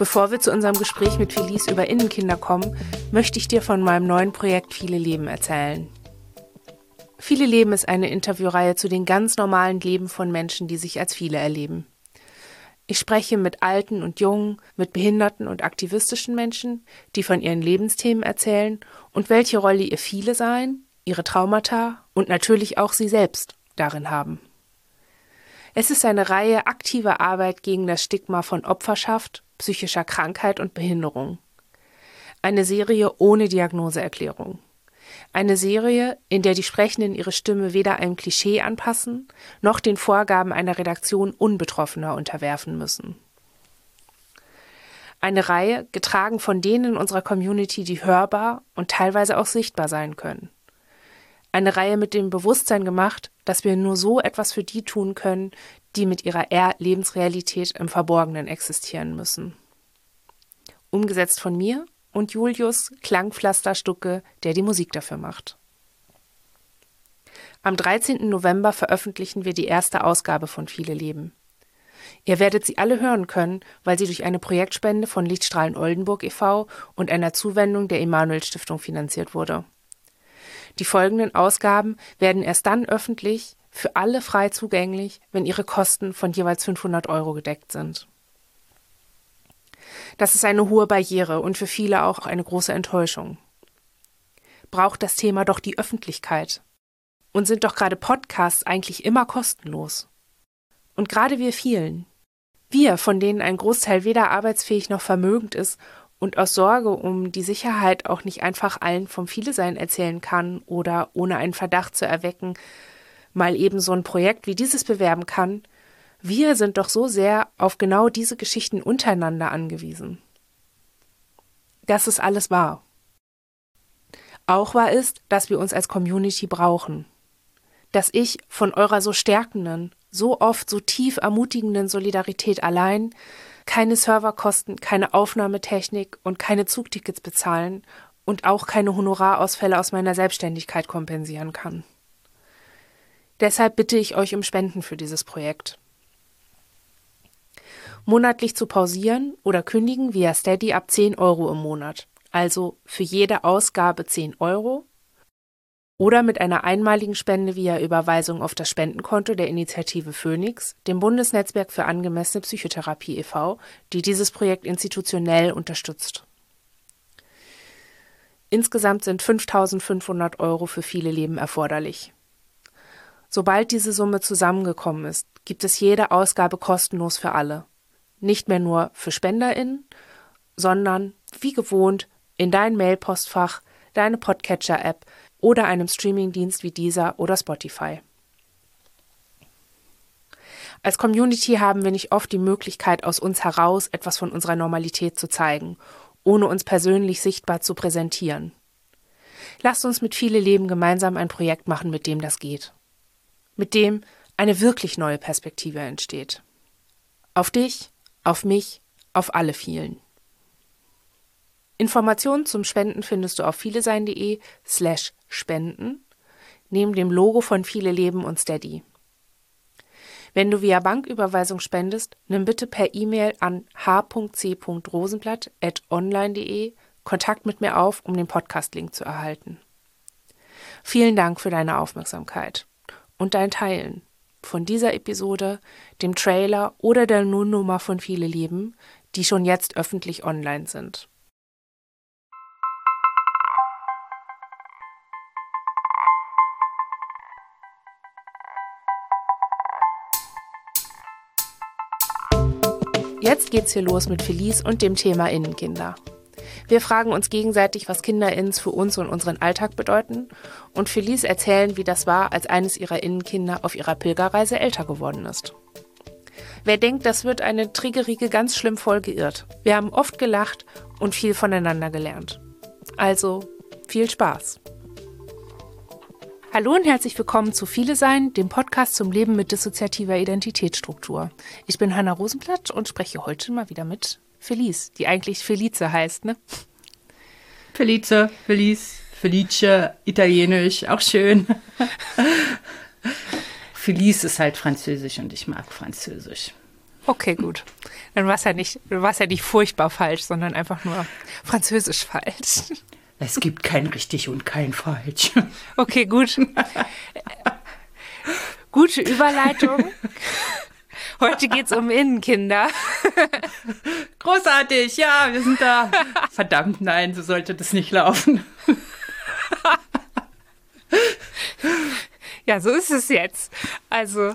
Bevor wir zu unserem Gespräch mit Felice über Innenkinder kommen, möchte ich dir von meinem neuen Projekt Viele Leben erzählen. Viele Leben ist eine Interviewreihe zu den ganz normalen Leben von Menschen, die sich als viele erleben. Ich spreche mit Alten und Jungen, mit behinderten und aktivistischen Menschen, die von ihren Lebensthemen erzählen und welche Rolle ihr Viele sein, ihre Traumata und natürlich auch sie selbst darin haben. Es ist eine Reihe aktiver Arbeit gegen das Stigma von Opferschaft, psychischer Krankheit und Behinderung. Eine Serie ohne Diagnoseerklärung. Eine Serie, in der die Sprechenden ihre Stimme weder einem Klischee anpassen, noch den Vorgaben einer Redaktion Unbetroffener unterwerfen müssen. Eine Reihe, getragen von denen in unserer Community, die hörbar und teilweise auch sichtbar sein können. Eine Reihe mit dem Bewusstsein gemacht, dass wir nur so etwas für die tun können, die mit ihrer Lebensrealität im Verborgenen existieren müssen. Umgesetzt von mir und Julius Klangpflasterstucke, der die Musik dafür macht. Am 13. November veröffentlichen wir die erste Ausgabe von Viele Leben. Ihr werdet sie alle hören können, weil sie durch eine Projektspende von Lichtstrahlen Oldenburg e.V. und einer Zuwendung der Emanuel-Stiftung finanziert wurde. Die folgenden Ausgaben werden erst dann öffentlich, für alle frei zugänglich, wenn ihre Kosten von jeweils 500 € gedeckt sind. Das ist eine hohe Barriere und für viele auch eine große Enttäuschung. Braucht das Thema doch die Öffentlichkeit? Und sind doch gerade Podcasts eigentlich immer kostenlos? Und gerade wir vielen, wir, von denen ein Großteil weder arbeitsfähig noch vermögend ist und aus Sorge um die Sicherheit auch nicht einfach allen vom Viele-Sein erzählen kann oder ohne einen Verdacht zu erwecken, mal eben so ein Projekt wie dieses bewerben kann, wir sind doch so sehr auf genau diese Geschichten untereinander angewiesen. Das ist alles wahr. Auch wahr ist, dass wir uns als Community brauchen. Dass ich von eurer so stärkenden, so oft so tief ermutigenden Solidarität allein keine Serverkosten, keine Aufnahmetechnik und keine Zugtickets bezahlen und auch keine Honorarausfälle aus meiner Selbstständigkeit kompensieren kann. Deshalb bitte ich euch um Spenden für dieses Projekt. Monatlich zu pausieren oder kündigen via Steady ab 10 € im Monat, also für jede Ausgabe 10 €, oder mit einer einmaligen Spende via Überweisung auf das Spendenkonto der Initiative Phoenix, dem Bundesnetzwerk für angemessene Psychotherapie e.V., die dieses Projekt institutionell unterstützt. Insgesamt sind 5.500 € für Viele Leben erforderlich. Sobald diese Summe zusammengekommen ist, gibt es jede Ausgabe kostenlos für alle. Nicht mehr nur für SpenderInnen, sondern, wie gewohnt, in dein Mailpostfach, deine Podcatcher-App oder einem Streamingdienst wie Deezer oder Spotify. Als Community haben wir nicht oft die Möglichkeit, aus uns heraus etwas von unserer Normalität zu zeigen, ohne uns persönlich sichtbar zu präsentieren. Lasst uns mit Viele Leben gemeinsam ein Projekt machen, mit dem das geht. Mit dem eine wirklich neue Perspektive entsteht. Auf dich, auf mich, auf alle vielen. Informationen zum Spenden findest du auf vielesein.de/spenden, neben dem Logo von Viele Leben und Steady. Wenn du via Banküberweisung spendest, nimm bitte per E-Mail an h.c.rosenblatt@online.de Kontakt mit mir auf, um den Podcast-Link zu erhalten. Vielen Dank für deine Aufmerksamkeit und dein Teilen von dieser Episode, dem Trailer oder der Nullnummer von Viele Leben, die schon jetzt öffentlich online sind. Jetzt geht's hier los mit Felice und dem Thema Innenkinder. Wir fragen uns gegenseitig, was KinderInnen für uns und unseren Alltag bedeuten, und Felice erzählen, wie das war, als eines ihrer Innenkinder auf ihrer Pilgerreise älter geworden ist. Wer denkt, das wird eine triggerige, ganz schlimm voll geirrt. Wir haben oft gelacht und viel voneinander gelernt. Also, viel Spaß! Hallo und herzlich willkommen zu Viele Sein, dem Podcast zum Leben mit dissoziativer Identitätsstruktur. Ich bin Hanna Rosenblatt und spreche heute mal wieder mit Felice, die eigentlich Felice heißt, ne? Felice, Felice, italienisch, auch schön. Felice ist halt französisch und ich mag französisch. Okay, gut. Dann war es ja nicht furchtbar falsch, sondern einfach nur französisch falsch. Es gibt kein richtig und kein falsch. Okay, gut. Gute Überleitung. Heute geht's um Innenkinder. Großartig, ja, wir sind da. Verdammt, nein, so sollte das nicht laufen. Ja, so ist es jetzt. Also,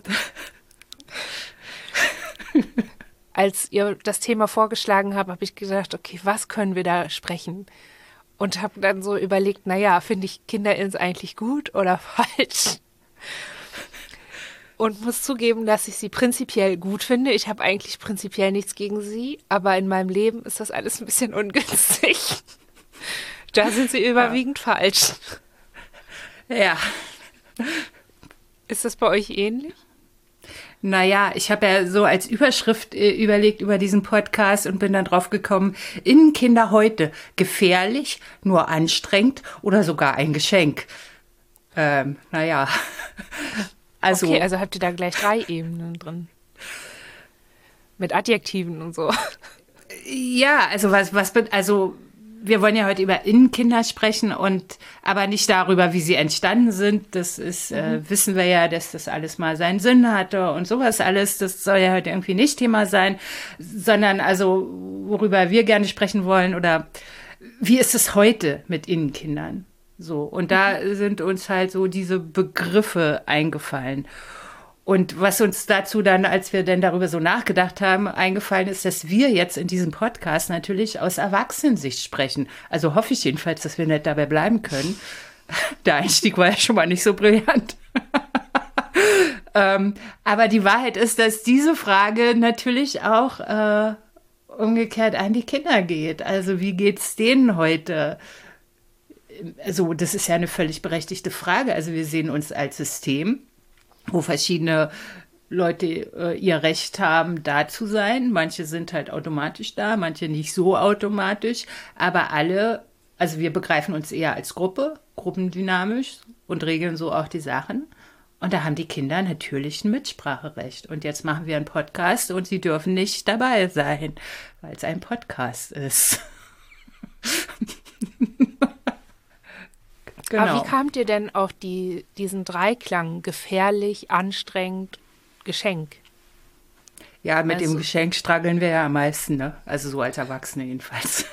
als ihr das Thema vorgeschlagen habt, habe ich gedacht, okay, was können wir da sprechen? Und habe dann so überlegt, naja, finde ich Kinder eigentlich gut oder falsch? Und muss zugeben, dass ich sie prinzipiell gut finde. Ich habe eigentlich prinzipiell nichts gegen sie, aber in meinem Leben ist das alles ein bisschen ungünstig. Da sind sie überwiegend falsch. Ja. Ist das bei euch ähnlich? Naja, ich habe ja so als Überschrift überlegt über diesen Podcast und bin dann drauf gekommen, Innenkinder heute, gefährlich, nur anstrengend oder sogar ein Geschenk. Naja. Also, okay, also habt ihr da gleich 3 Ebenen drin. Mit Adjektiven und so. Ja, also also wir wollen ja heute über Innenkinder sprechen aber nicht darüber, wie sie entstanden sind. Das ist, wissen wir ja, dass das alles mal seinen Sinn hatte und sowas alles. Das soll ja heute irgendwie nicht Thema sein, sondern also, worüber wir gerne sprechen wollen oder wie ist es heute mit Innenkindern? So. Und da sind uns halt so diese Begriffe eingefallen. Und was uns dazu dann, als wir dann darüber so nachgedacht haben, eingefallen ist, dass wir jetzt in diesem Podcast natürlich aus Erwachsenensicht sprechen. Also hoffe ich jedenfalls, dass wir nicht dabei bleiben können. Der Einstieg war ja schon mal nicht so brillant. Aber die Wahrheit ist, dass diese Frage natürlich auch umgekehrt an die Kinder geht. Also wie geht's denen heute? Also das ist ja eine völlig berechtigte Frage. Also wir sehen uns als System, wo verschiedene Leute ihr Recht haben, da zu sein. Manche sind halt automatisch da, manche nicht so automatisch. Aber alle, also wir begreifen uns eher als Gruppe, gruppendynamisch und regeln so auch die Sachen. Und da haben die Kinder natürlich ein Mitspracherecht. Und jetzt machen wir einen Podcast und sie dürfen nicht dabei sein, weil es ein Podcast ist. Genau. Aber wie kamt ihr denn auf diesen Dreiklang gefährlich, anstrengend, Geschenk? Ja, mit dem Geschenk struggeln wir ja am meisten, ne? Also so als Erwachsene jedenfalls.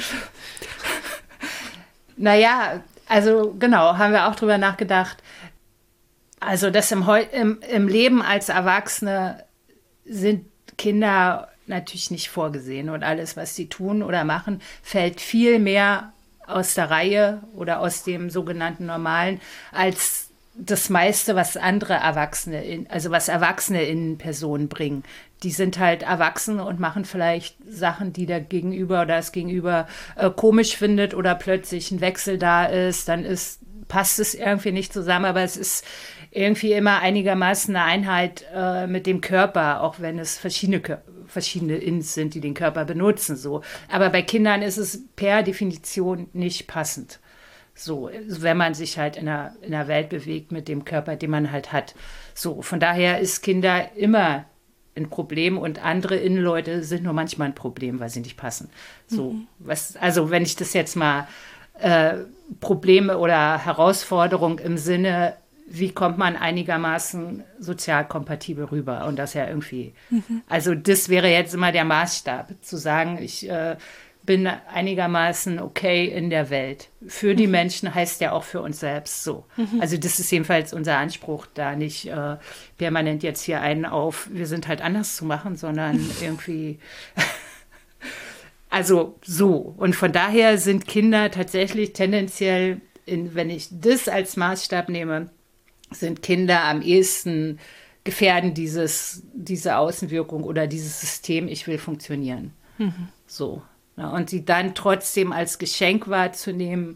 Naja, also genau, haben wir auch drüber nachgedacht. Also das im Leben als Erwachsene sind Kinder natürlich nicht vorgesehen. Und alles, was sie tun oder machen, fällt viel mehr aus der Reihe oder aus dem sogenannten Normalen als das meiste, was andere Erwachsene, was Erwachsene in Personen bringen. Die sind halt erwachsen und machen vielleicht Sachen, die der Gegenüber oder das Gegenüber komisch findet oder plötzlich ein Wechsel da ist, dann passt es irgendwie nicht zusammen, aber es ist irgendwie immer einigermaßen eine Einheit mit dem Körper, auch wenn es verschiedene Ins sind, die den Körper benutzen. So. Aber bei Kindern ist es per Definition nicht passend. So, wenn man sich halt in einer Welt bewegt mit dem Körper, den man halt hat. So, von daher ist Kinder immer ein Problem und andere Innenleute sind nur manchmal ein Problem, weil sie nicht passen. So, also wenn ich das jetzt mal Probleme oder Herausforderung im Sinne, wie kommt man einigermaßen sozial kompatibel rüber und das ja irgendwie. Also das wäre jetzt immer der Maßstab, zu sagen, ich bin einigermaßen okay in der Welt. Für die Menschen heißt ja auch für uns selbst so. Also das ist jedenfalls unser Anspruch, da nicht permanent jetzt hier einen auf, wir sind halt anders zu machen, sondern irgendwie, also so. Und von daher sind Kinder tatsächlich tendenziell, wenn ich das als Maßstab nehme, sind Kinder am ehesten gefährden diese Außenwirkung oder dieses System, ich will funktionieren. So. Ja, und sie dann trotzdem als Geschenk wahrzunehmen,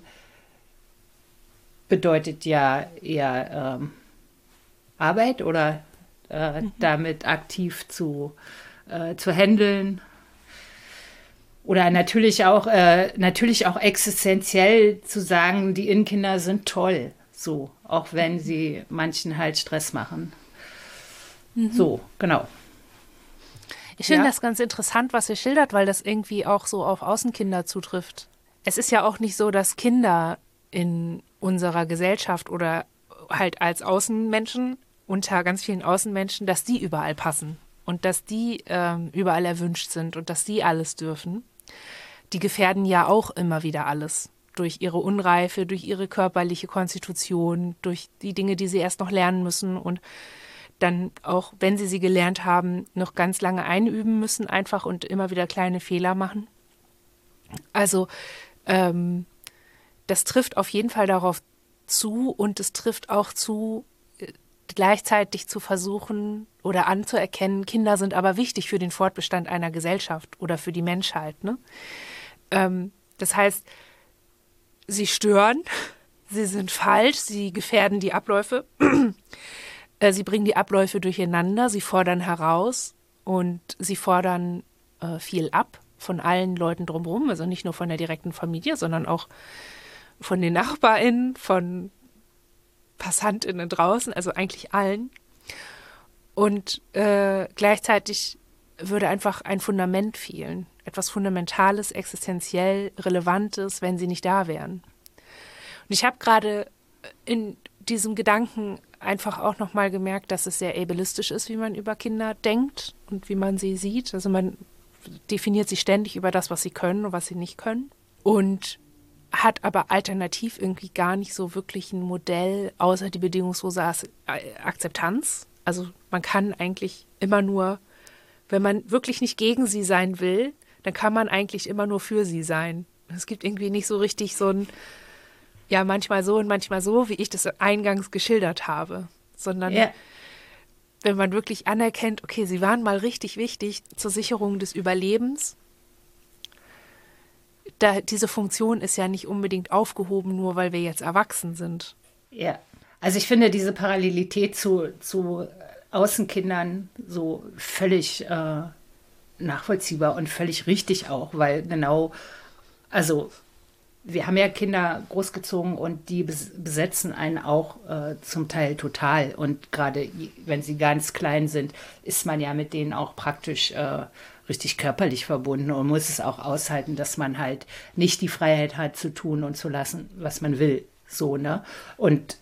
bedeutet ja eher Arbeit oder damit aktiv zu handeln. Oder natürlich auch existenziell zu sagen, die Innenkinder sind toll. So, auch wenn sie manchen halt Stress machen. So, genau. Ich finde das ganz interessant, was ihr schildert, weil das irgendwie auch so auf Außenkinder zutrifft. Es ist ja auch nicht so, dass Kinder in unserer Gesellschaft oder halt als Außenmenschen, unter ganz vielen Außenmenschen, dass die überall passen und dass die überall erwünscht sind und dass die alles dürfen. Die gefährden ja auch immer wieder alles. Durch ihre Unreife, durch ihre körperliche Konstitution, durch die Dinge, die sie erst noch lernen müssen und dann auch, wenn sie gelernt haben, noch ganz lange einüben müssen einfach und immer wieder kleine Fehler machen. Also das trifft auf jeden Fall darauf zu und es trifft auch zu, gleichzeitig zu versuchen oder anzuerkennen, Kinder sind aber wichtig für den Fortbestand einer Gesellschaft oder für die Menschheit. Ne? Das heißt, sie stören, sie sind falsch, sie gefährden die Abläufe. Sie bringen die Abläufe durcheinander, sie fordern heraus und sie fordern viel ab von allen Leuten drumherum, also nicht nur von der direkten Familie, sondern auch von den NachbarInnen, von PassantInnen draußen, also eigentlich allen. Und gleichzeitig würde einfach ein Fundament fehlen, etwas Fundamentales, existenziell Relevantes, wenn sie nicht da wären. Und ich habe gerade in diesem Gedanken einfach auch nochmal gemerkt, dass es sehr ableistisch ist, wie man über Kinder denkt und wie man sie sieht. Also man definiert sie ständig über das, was sie können und was sie nicht können. Und hat aber alternativ irgendwie gar nicht so wirklich ein Modell, außer die bedingungslose Akzeptanz. Also man kann eigentlich immer nur, wenn man wirklich nicht gegen sie sein will, dann kann man eigentlich immer nur für sie sein. Es gibt irgendwie nicht so richtig so ein ja, manchmal so und manchmal so, wie ich das eingangs geschildert habe, sondern wenn man wirklich anerkennt, okay, sie waren mal richtig wichtig zur Sicherung des Überlebens, diese Funktion ist ja nicht unbedingt aufgehoben, nur weil wir jetzt erwachsen sind. Ja, also ich finde diese Parallelität zu Außenkindern so völlig nachvollziehbar und völlig richtig auch, weil genau, also wir haben ja Kinder großgezogen und die besetzen einen auch zum Teil total. Und gerade wenn sie ganz klein sind, ist man ja mit denen auch praktisch richtig körperlich verbunden und muss es auch aushalten, dass man halt nicht die Freiheit hat zu tun und zu lassen, was man will. So, ne? Und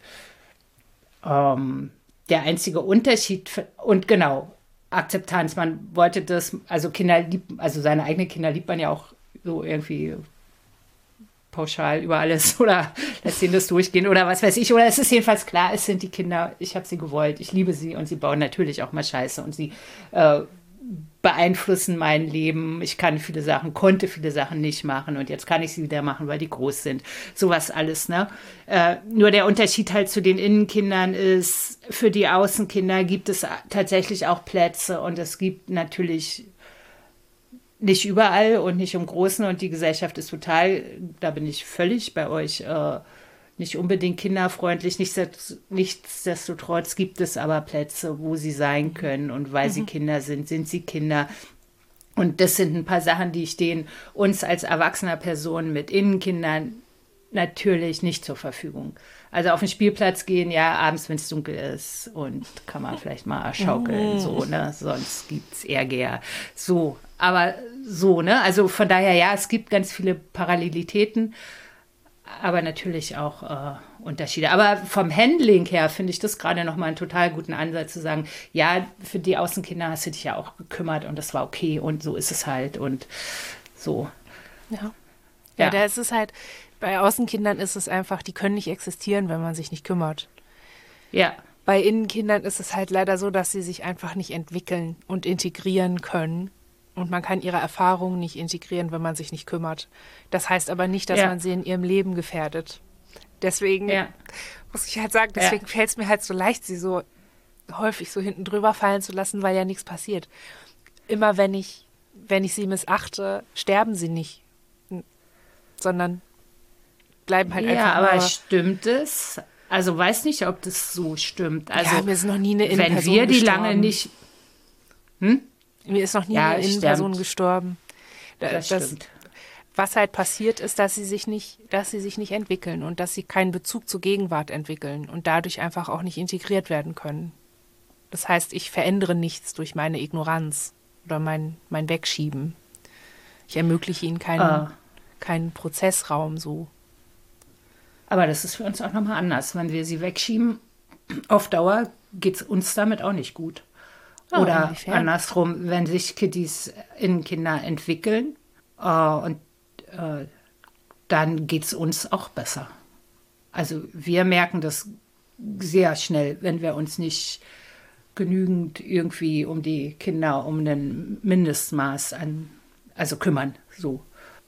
der einzige Unterschied, und genau, Akzeptanz, man wollte das, also seine eigenen Kinder liebt man ja auch so irgendwie pauschal über alles oder lässt ihnen das durchgehen oder was weiß ich. Oder es ist jedenfalls klar, es sind die Kinder, ich habe sie gewollt, ich liebe sie und sie bauen natürlich auch mal Scheiße und sie beeinflussen mein Leben. Ich konnte viele Sachen nicht machen und jetzt kann ich sie wieder machen, weil die groß sind. Sowas alles, ne? Nur der Unterschied halt zu den Innenkindern ist, für die Außenkinder gibt es tatsächlich auch Plätze und es gibt natürlich nicht überall und nicht im Großen und die Gesellschaft ist total, da bin ich völlig bei euch, nicht unbedingt kinderfreundlich. Nichtsdestotrotz gibt es aber Plätze, wo sie sein können und weil sie Kinder sind sie Kinder. Und das sind ein paar Sachen, die stehen uns als erwachsener Person mit Innenkindern natürlich nicht zur Verfügung. Also auf den Spielplatz gehen, ja, abends, wenn es dunkel ist und kann man vielleicht mal schaukeln, so, ne, sonst gibt's Ärger. So, aber so, ne, also von daher, ja, es gibt ganz viele Parallelitäten, aber natürlich auch Unterschiede. Aber vom Handling her finde ich das gerade nochmal einen total guten Ansatz zu sagen, ja, für die Außenkinder hast du dich ja auch gekümmert und das war okay und so ist es halt und so. Ja, da ist es halt, bei Außenkindern ist es einfach, die können nicht existieren, wenn man sich nicht kümmert. Ja. Bei Innenkindern ist es halt leider so, dass sie sich einfach nicht entwickeln und integrieren können. Und man kann ihre Erfahrungen nicht integrieren, wenn man sich nicht kümmert. Das heißt aber nicht, dass man sie in ihrem Leben gefährdet. Deswegen muss ich halt sagen, deswegen fällt es mir halt so leicht, sie so häufig so hinten drüber fallen zu lassen, weil ja nichts passiert. Immer wenn ich sie missachte, sterben sie nicht, sondern bleiben halt einfach. Ja, aber stimmt es? Also weiß nicht, ob das so stimmt. Also ja, mir ist noch nie eine Innenperson gestorben. Wenn wir die gestorben. Lange nicht... Mir ist noch nie eine Innenperson gestorben. Das stimmt. Was halt passiert ist, dass sie sich nicht entwickeln und dass sie keinen Bezug zur Gegenwart entwickeln und dadurch einfach auch nicht integriert werden können. Das heißt, ich verändere nichts durch meine Ignoranz. oder mein Wegschieben. Ich ermögliche ihnen keinen Prozessraum so. Aber das ist für uns auch nochmal anders. Wenn wir sie wegschieben, auf Dauer geht es uns damit auch nicht gut. Oder inwiefern? andersrum, wenn sich Kinder entwickeln und dann geht es uns auch besser. Also wir merken das sehr schnell, wenn wir uns nicht genügend irgendwie um die Kinder, um ein Mindestmaß kümmern. So.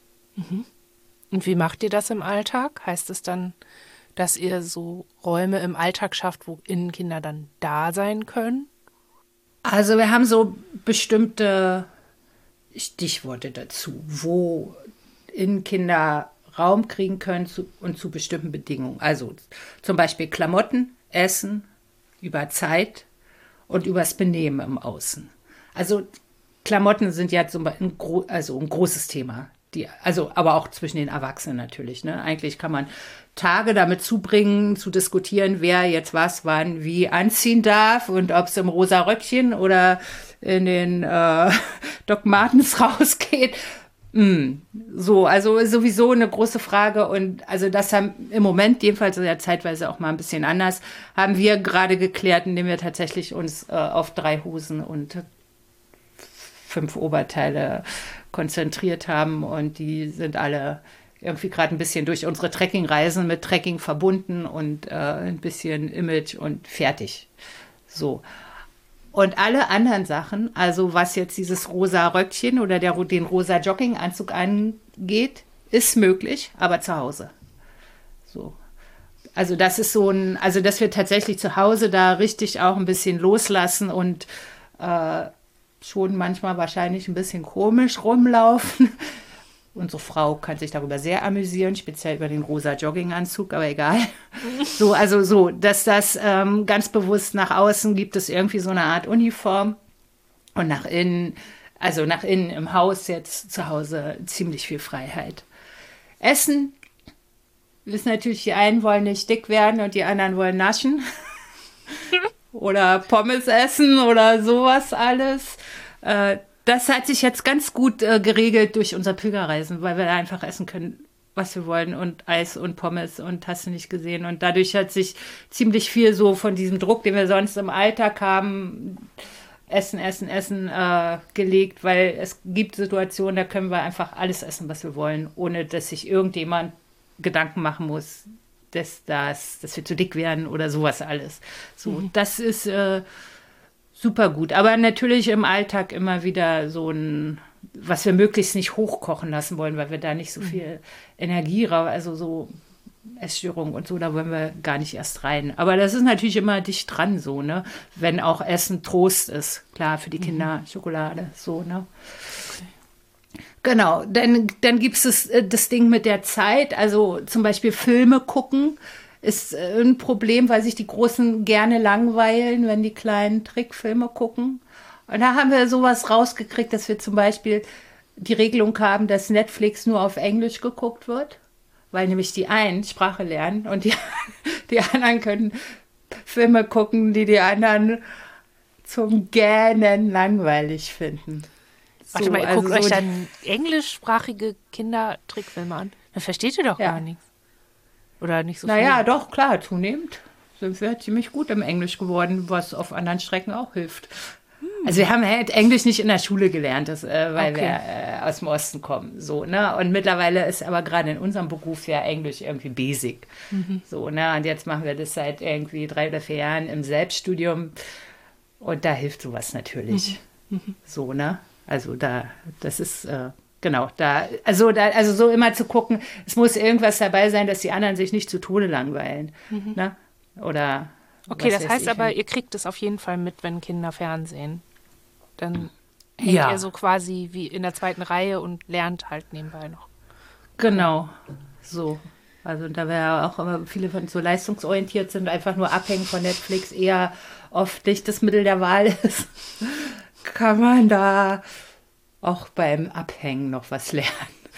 Und wie macht ihr das im Alltag? Heißt es dann, dass ihr so Räume im Alltag schafft, wo innen Kinder dann da sein können? Also wir haben so bestimmte Stichworte dazu, wo Kinder Raum kriegen können und zu bestimmten Bedingungen. Also zum Beispiel Klamotten, Essen, über Zeit und übers Benehmen im Außen. Also Klamotten sind ja ein großes Thema. Aber auch zwischen den Erwachsenen natürlich. Ne? Eigentlich kann man Tage damit zubringen, zu diskutieren, wer jetzt was, wann, wie anziehen darf und ob es im rosa Röckchen oder in den Doc Martens rausgeht. So, also sowieso eine große Frage und also das haben im Moment, jedenfalls ja zeitweise auch mal ein bisschen anders, haben wir gerade geklärt, indem wir tatsächlich uns auf 3 Hosen und 5 Oberteile konzentriert haben und die sind alle irgendwie gerade ein bisschen durch unsere Trekkingreisen mit Trekking verbunden und ein bisschen Image und fertig. So. Und alle anderen Sachen, also was jetzt dieses rosa Röckchen oder den rosa Jogginganzug angeht, ist möglich, aber zu Hause. So. Also das ist also dass wir tatsächlich zu Hause da richtig auch ein bisschen loslassen und schon manchmal wahrscheinlich ein bisschen komisch rumlaufen. Unsere Frau kann sich darüber sehr amüsieren, speziell über den rosa Jogginganzug, aber egal. Dass das ganz bewusst nach außen gibt es irgendwie so eine Art Uniform und nach innen im Haus jetzt zu Hause ziemlich viel Freiheit. Essen ist natürlich, die einen wollen nicht dick werden und die anderen wollen naschen. Oder Pommes essen oder sowas alles. Das hat sich jetzt ganz gut geregelt durch unser Pilgerreisen, weil wir da einfach essen können, was wir wollen und Eis und Pommes und hast du nicht gesehen. Und dadurch hat sich ziemlich viel so von diesem Druck, den wir sonst im Alltag haben, Essen, gelegt, weil es gibt Situationen, da können wir einfach alles essen, was wir wollen, ohne dass sich irgendjemand Gedanken machen muss, dass wir zu dick werden oder sowas alles. So, das ist super gut. Aber natürlich im Alltag immer wieder was wir möglichst nicht hochkochen lassen wollen, weil wir da nicht so viel Energie also so Essstörungen und so, da wollen wir gar nicht erst rein. Aber das ist natürlich immer dicht dran so, ne? Wenn auch Essen Trost ist. Klar, für die Kinder Schokolade, so, ne? Okay. Genau, dann gibt es das Ding mit der Zeit, also zum Beispiel Filme gucken ist ein Problem, weil sich die Großen gerne langweilen, wenn die Kleinen Trickfilme gucken. Und da haben wir sowas rausgekriegt, dass wir zum Beispiel die Regelung haben, dass Netflix nur auf Englisch geguckt wird, weil nämlich die einen Sprache lernen und die anderen können Filme gucken, die anderen zum Gähnen langweilig finden. Warte mal, ihr guckt euch dann englischsprachige Kindertrickfilme an? Dann versteht ihr doch gar nichts. Oder nicht so viel? Naja, doch, klar, zunehmend sind wir ziemlich gut im Englisch geworden, was auf anderen Strecken auch hilft. Also wir haben halt Englisch nicht in der Schule gelernt, weil wir aus dem Osten kommen. So, ne? Und mittlerweile ist aber gerade in unserem Beruf ja Englisch irgendwie basic. So, ne? Und jetzt machen wir das seit irgendwie 3 oder 4 Jahren im Selbststudium. Und da hilft sowas natürlich. So, ne? Also das ist... Genau, also so immer zu gucken, es muss irgendwas dabei sein, dass die anderen sich nicht zu Tode langweilen. Ne? Oder okay, das heißt aber, ihr kriegt es auf jeden Fall mit, wenn Kinder Fernsehen. Dann hängt ihr so quasi wie in der 2. Reihe und lernt halt nebenbei noch. Genau, so. Also da wir ja auch immer viele von so leistungsorientiert sind, einfach nur abhängen von Netflix, eher oft nicht das Mittel der Wahl ist, kann man da auch beim Abhängen noch was lernen.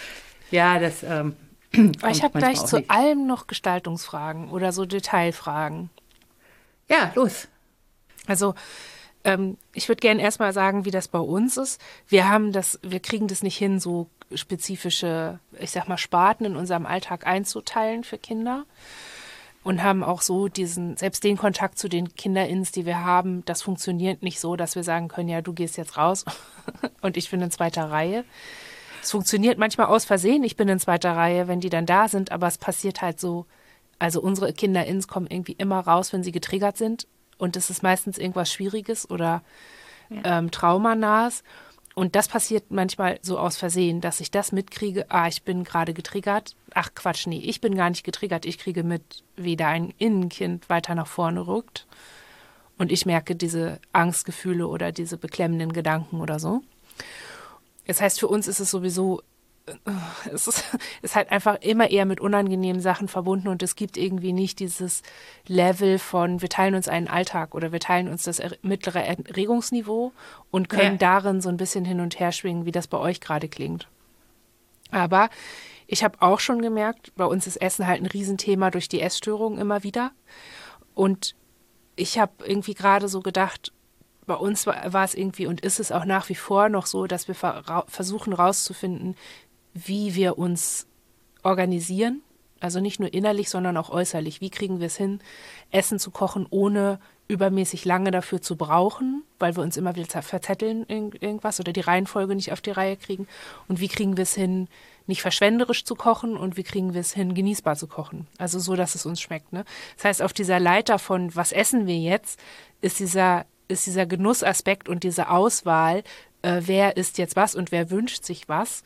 Ja, das ich habe gleich zu allem noch Gestaltungsfragen oder so Detailfragen. Ja, los. Also Ich würde gerne erstmal sagen, wie das bei uns ist. Wir kriegen das nicht hin, so spezifische, ich sag mal, Sparten in unserem Alltag einzuteilen für Kinder. Und haben auch so selbst den Kontakt zu den KinderInnen, die wir haben, das funktioniert nicht so, dass wir sagen können, ja, du gehst jetzt raus und ich bin in zweiter Reihe. Es funktioniert manchmal aus Versehen, ich bin in zweiter Reihe, wenn die dann da sind, aber es passiert halt so, also unsere KinderInnen kommen irgendwie immer raus, wenn sie getriggert sind und es ist meistens irgendwas Schwieriges oder Traumanahes. Und das passiert manchmal so aus Versehen, dass ich das mitkriege, ich bin gerade getriggert. Ach Quatsch, nee, ich bin gar nicht getriggert. Ich kriege mit, wie da ein Innenkind weiter nach vorne rückt. Und ich merke diese Angstgefühle oder diese beklemmenden Gedanken oder so. Das heißt, für uns ist es sowieso, es ist halt einfach immer eher mit unangenehmen Sachen verbunden und es gibt irgendwie nicht dieses Level von, wir teilen uns einen Alltag oder wir teilen uns das mittlere Erregungsniveau und können darin so ein bisschen hin und her schwingen, wie das bei euch gerade klingt. Aber ich habe auch schon gemerkt, bei uns ist Essen halt ein Riesenthema durch die Essstörung immer wieder. Und ich habe irgendwie gerade so gedacht, bei uns war es irgendwie und ist es auch nach wie vor noch so, dass wir versuchen rauszufinden, wie wir uns organisieren, also nicht nur innerlich, sondern auch äußerlich. Wie kriegen wir es hin, Essen zu kochen, ohne übermäßig lange dafür zu brauchen, weil wir uns immer wieder verzetteln irgendwas oder die Reihenfolge nicht auf die Reihe kriegen. Und wie kriegen wir es hin, nicht verschwenderisch zu kochen und wie kriegen wir es hin, genießbar zu kochen. Also so, dass es uns schmeckt. Ne? Das heißt, auf dieser Leiter von, was essen wir jetzt, ist dieser Genussaspekt und diese Auswahl, wer isst jetzt was und wer wünscht sich was,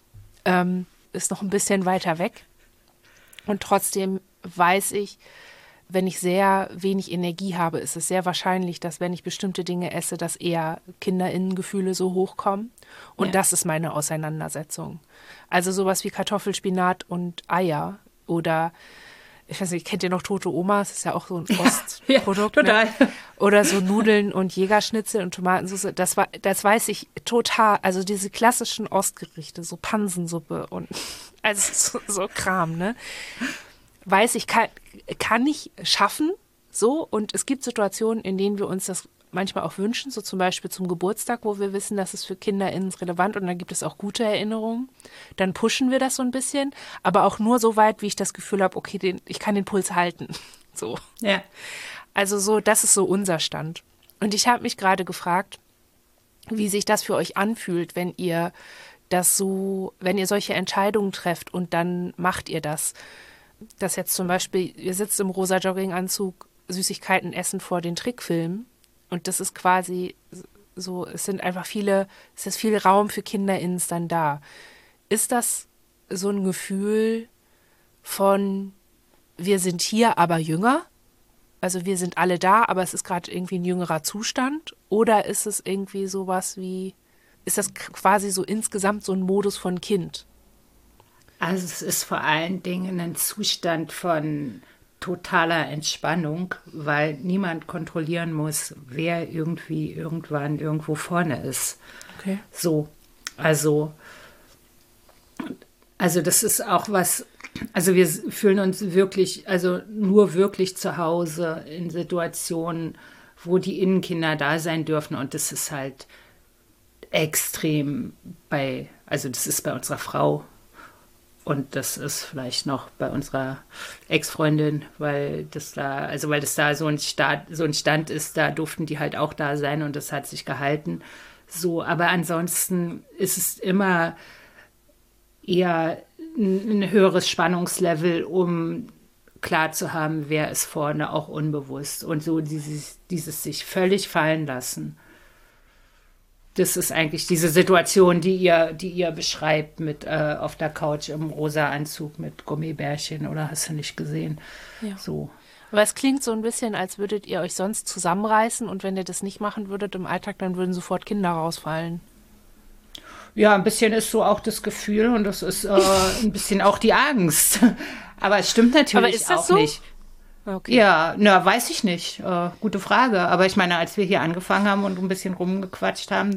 ist noch ein bisschen weiter weg. Und trotzdem weiß ich, wenn ich sehr wenig Energie habe, ist es sehr wahrscheinlich, dass wenn ich bestimmte Dinge esse, dass eher KinderInnengefühle so hochkommen. Und das ist meine Auseinandersetzung. Also sowas wie Kartoffelspinat und Eier oder ich weiß nicht, kennt ihr noch Tote Omas? Das ist ja auch so ein Ostprodukt. Ja, total. Ne? Oder so Nudeln und Jägerschnitzel und Tomatensauce. Das weiß ich total. Also diese klassischen Ostgerichte, so Pansensuppe und also so Kram, ne? Weiß ich, kann ich schaffen, so. Und es gibt Situationen, in denen wir uns das manchmal auch wünschen, so zum Beispiel zum Geburtstag, wo wir wissen, das ist für KinderInnen relevant und dann gibt es auch gute Erinnerungen. Dann pushen wir das so ein bisschen, aber auch nur so weit, wie ich das Gefühl habe, okay, ich kann den Puls halten. So. Ja. Also so, das ist so unser Stand. Und ich habe mich gerade gefragt, wie sich das für euch anfühlt, wenn ihr solche Entscheidungen trefft und dann macht ihr das. Dass jetzt zum Beispiel, ihr sitzt im rosa Jogginganzug, Süßigkeiten essen vor den Trickfilmen. Und das ist quasi so, es ist viel Raum für KinderInnen dann da. Ist das so ein Gefühl von, wir sind hier, aber jünger? Also wir sind alle da, aber es ist gerade irgendwie ein jüngerer Zustand? Oder ist es irgendwie sowas wie, ist das quasi so insgesamt so ein Modus von Kind? Also es ist vor allen Dingen ein Zustand von totaler Entspannung, weil niemand kontrollieren muss, wer irgendwie irgendwann irgendwo vorne ist. Okay. So, also das ist auch was, also wir fühlen uns wirklich, also nur wirklich zu Hause in Situationen, wo die Innenkinder da sein dürfen und das ist halt extrem also das ist bei unserer Frau. Und das ist vielleicht noch bei unserer Ex-Freundin, weil das da so ein Stand ist, da durften die halt auch da sein und das hat sich gehalten. So, aber ansonsten ist es immer eher ein höheres Spannungslevel, um klar zu haben, wer ist vorne, auch unbewusst. Und so dieses sich völlig fallen lassen. Das ist eigentlich diese Situation, die ihr beschreibt mit auf der Couch im rosa Anzug mit Gummibärchen oder hast du nicht gesehen? Ja. So. Aber es klingt so ein bisschen, als würdet ihr euch sonst zusammenreißen und wenn ihr das nicht machen würdet im Alltag, dann würden sofort Kinder rausfallen. Ja, ein bisschen ist so auch das Gefühl und das ist ein bisschen auch die Angst. Aber es stimmt natürlich aber ist das auch so? Nicht. Okay. Ja, weiß ich nicht. Gute Frage. Aber ich meine, als wir hier angefangen haben und ein bisschen rumgequatscht haben,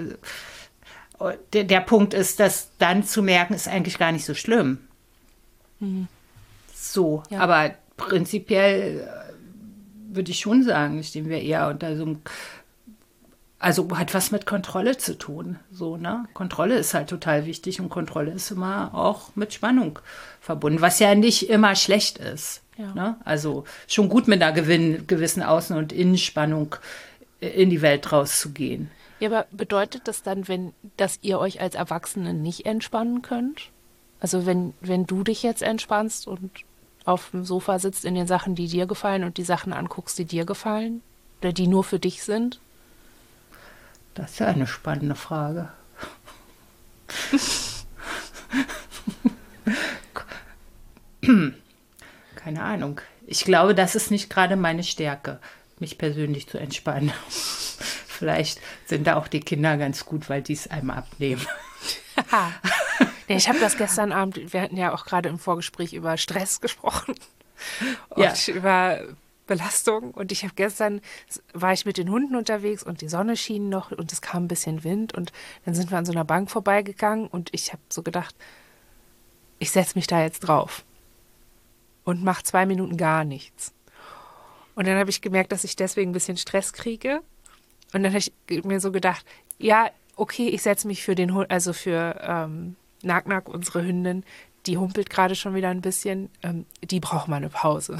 der Punkt ist, dass dann zu merken, ist eigentlich gar nicht so schlimm. Mhm. So, ja. Aber prinzipiell würde ich schon sagen, stehen wir eher unter so einem also hat was mit Kontrolle zu tun. So, ne? Kontrolle ist halt total wichtig und Kontrolle ist immer auch mit Spannung verbunden, was ja nicht immer schlecht ist. Ja. Ne? Also schon gut mit einer gewissen Außen- und Innenspannung in die Welt rauszugehen. Ja, aber bedeutet das dann, dass ihr euch als Erwachsene nicht entspannen könnt? Also wenn du dich jetzt entspannst und auf dem Sofa sitzt in den Sachen, die dir gefallen und die Sachen anguckst, die dir gefallen oder die nur für dich sind? Das ist ja eine spannende Frage. Keine Ahnung. Ich glaube, das ist nicht gerade meine Stärke, mich persönlich zu entspannen. Vielleicht sind da auch die Kinder ganz gut, weil die es einem abnehmen. Nee, ich habe das gestern Abend, wir hatten ja auch gerade im Vorgespräch über Stress gesprochen und über Belastung. Und war ich mit den Hunden unterwegs und die Sonne schien noch und es kam ein bisschen Wind. Und dann sind wir an so einer Bank vorbeigegangen und ich habe so gedacht, ich setze mich da jetzt drauf und mache 2 Minuten gar nichts. Und dann habe ich gemerkt, dass ich deswegen ein bisschen Stress kriege. Und dann habe ich mir so gedacht, ja, okay, ich setze mich für den Hund, also für Nack, unsere Hündin, die humpelt gerade schon wieder ein bisschen, die braucht mal eine Pause.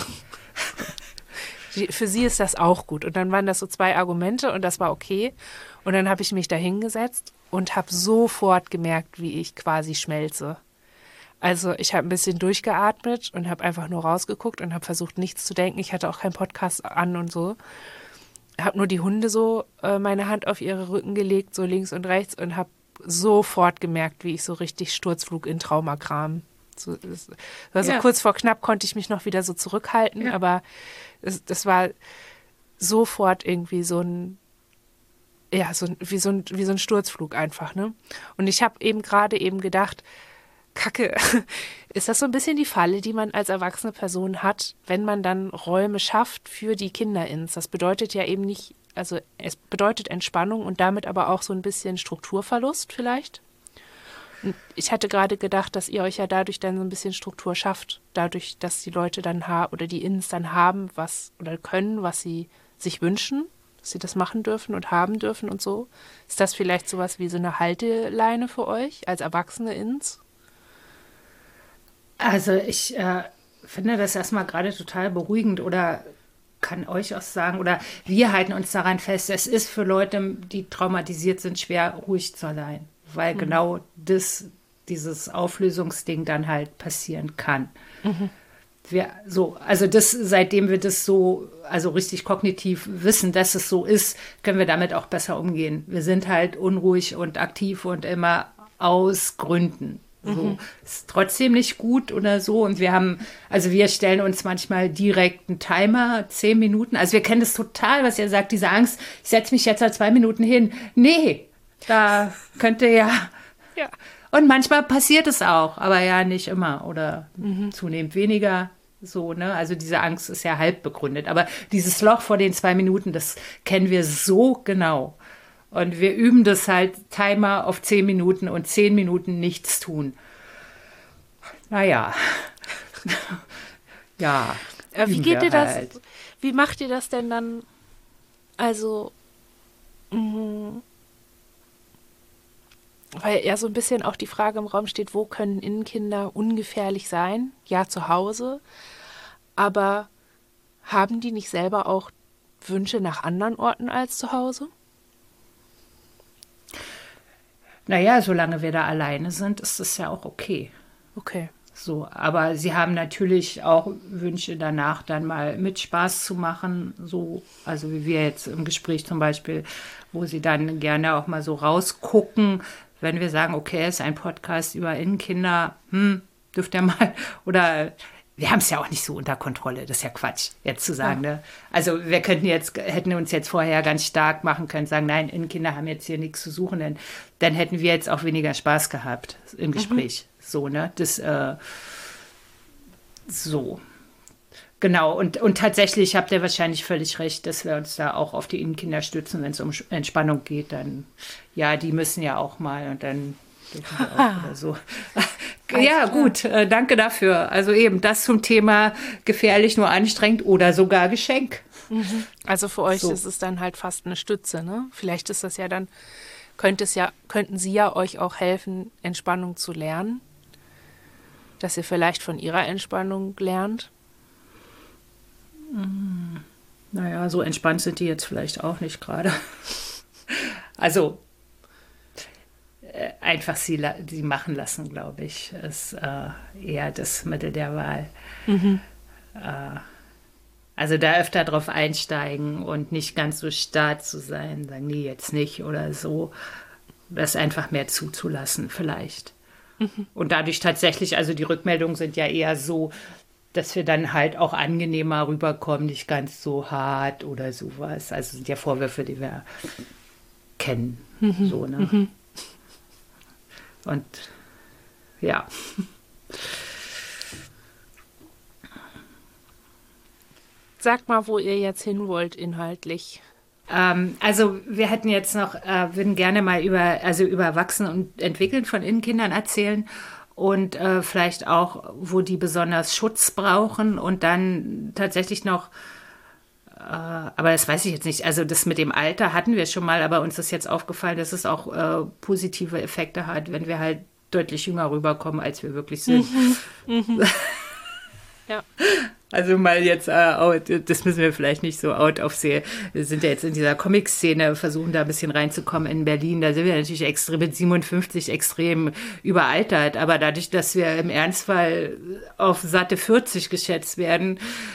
Für sie ist das auch gut. Und dann waren das so 2 Argumente und das war okay. Und dann habe ich mich da hingesetzt und habe sofort gemerkt, wie ich quasi schmelze. Also ich habe ein bisschen durchgeatmet und habe einfach nur rausgeguckt und habe versucht, nichts zu denken. Ich hatte auch keinen Podcast an und so. Habe nur die Hunde so meine Hand auf ihre Rücken gelegt, so links und rechts und habe sofort gemerkt, wie ich so richtig Sturzflug in Traumakram. Kurz vor knapp konnte ich mich noch wieder so zurückhalten, aber das war sofort irgendwie wie so ein Sturzflug einfach, ne? Und ich habe gerade gedacht, Kacke, ist das so ein bisschen die Falle, die man als erwachsene Person hat, wenn man dann Räume schafft für die KinderIns? Das bedeutet ja eben nicht, also es bedeutet Entspannung und damit aber auch so ein bisschen Strukturverlust vielleicht. Und ich hatte gerade gedacht, dass ihr euch ja dadurch dann so ein bisschen Struktur schafft, dadurch, dass die Leute dann oder die Ins dann haben, was oder können, was sie sich wünschen, dass sie das machen dürfen und haben dürfen und so. Ist das vielleicht sowas wie so eine Halteleine für euch als erwachsene Ins? Also ich finde das erstmal gerade total beruhigend oder kann euch auch sagen, oder wir halten uns daran fest, es ist für Leute, die traumatisiert sind, schwer ruhig zu sein, weil genau dieses Auflösungsding dann halt passieren kann. Seitdem wir das so, also richtig kognitiv wissen, dass es so ist, können wir damit auch besser umgehen. Wir sind halt unruhig und aktiv und immer aus Gründen. So, ist trotzdem nicht gut oder so. Und wir stellen uns manchmal direkt einen Timer, 10 Minuten. Also wir kennen das total, was ihr sagt, diese Angst, ich setze mich jetzt halt 2 Minuten hin. Nee, da könnte ja. Und manchmal passiert es auch, aber ja nicht immer oder zunehmend weniger. So, ne? Also diese Angst ist ja halb begründet. Aber dieses Loch vor den 2 Minuten, das kennen wir so genau. Und wir üben das halt Timer auf 10 Minuten und 10 Minuten nichts tun. Naja. Ja. Wie geht ihr das? Halt. Wie macht ihr das denn dann? Also, weil ja so ein bisschen auch die Frage im Raum steht, wo können Innenkinder ungefährlich sein? Ja, zu Hause. Aber haben die nicht selber auch Wünsche nach anderen Orten als zu Hause? Naja, solange wir da alleine sind, ist das ja auch okay. Okay. So, aber sie haben natürlich auch Wünsche danach, dann mal mit Spaß zu machen, so, also wie wir jetzt im Gespräch zum Beispiel, wo sie dann gerne auch mal so rausgucken, wenn wir sagen, okay, es ist ein Podcast über Innenkinder, dürft ihr mal, oder wir haben es ja auch nicht so unter Kontrolle, das ist ja Quatsch, jetzt zu sagen, ne? Also wir hätten uns jetzt vorher ganz stark machen können, sagen, nein, Innenkinder haben jetzt hier nichts zu suchen, dann hätten wir jetzt auch weniger Spaß gehabt im Gespräch. So, ne? Das, so. Genau, und tatsächlich habt ihr wahrscheinlich völlig recht, dass wir uns da auch auf die Innenkinder stützen, wenn es um Entspannung geht, dann, ja, die müssen ja auch mal und dann dürfen wir auch oder so. Ja, gut, danke dafür. Also eben das zum Thema gefährlich, nur anstrengend oder sogar Geschenk. Also für euch So. ist es dann halt fast eine Stütze, ne? Vielleicht ist das ja dann, könnten sie ja euch auch helfen, Entspannung zu lernen, dass ihr vielleicht von ihrer Entspannung lernt. Naja, so entspannt sind die jetzt vielleicht auch nicht gerade. Also einfach sie machen lassen, glaube ich, ist eher das Mittel der Wahl. Also da öfter drauf einsteigen und nicht ganz so starr zu sein, sagen, nee, jetzt nicht oder so. Das einfach mehr zuzulassen vielleicht. Und dadurch tatsächlich, also die Rückmeldungen sind ja eher so, dass wir dann halt auch angenehmer rüberkommen, nicht ganz so hart oder sowas. Also sind ja Vorwürfe, die wir kennen. So, ne? Und ja. Sagt mal, wo ihr jetzt hin wollt inhaltlich. Also wir hätten jetzt noch, würden gerne mal über Wachsen und Entwickeln von Kindern erzählen und vielleicht auch, wo die besonders Schutz brauchen und dann tatsächlich noch, aber das weiß ich jetzt nicht, also das mit dem Alter hatten wir schon mal, aber uns ist jetzt aufgefallen, dass es auch positive Effekte hat, wenn wir halt deutlich jünger rüberkommen, als wir wirklich sind. Ja. Also mal jetzt, das müssen wir vielleicht nicht so out of sehen. Wir sind ja jetzt in dieser Comic-Szene, versuchen da ein bisschen reinzukommen in Berlin. Da sind wir natürlich extrem mit 57 extrem überaltert. Aber dadurch, dass wir im Ernstfall auf satte 40 geschätzt werden,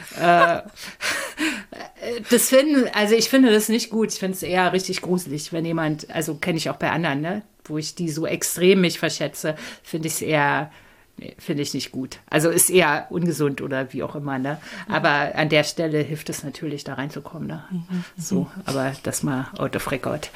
ich finde das nicht gut. Ich finde es eher richtig gruselig, wenn jemand, also kenne ich auch bei anderen, ne, wo ich die so extrem mich verschätze, finde ich es eher. Nee, finde ich nicht gut. Also ist eher ungesund oder wie auch immer, ne? Aber an der Stelle hilft es natürlich, da reinzukommen, ne? So, aber das mal out of record.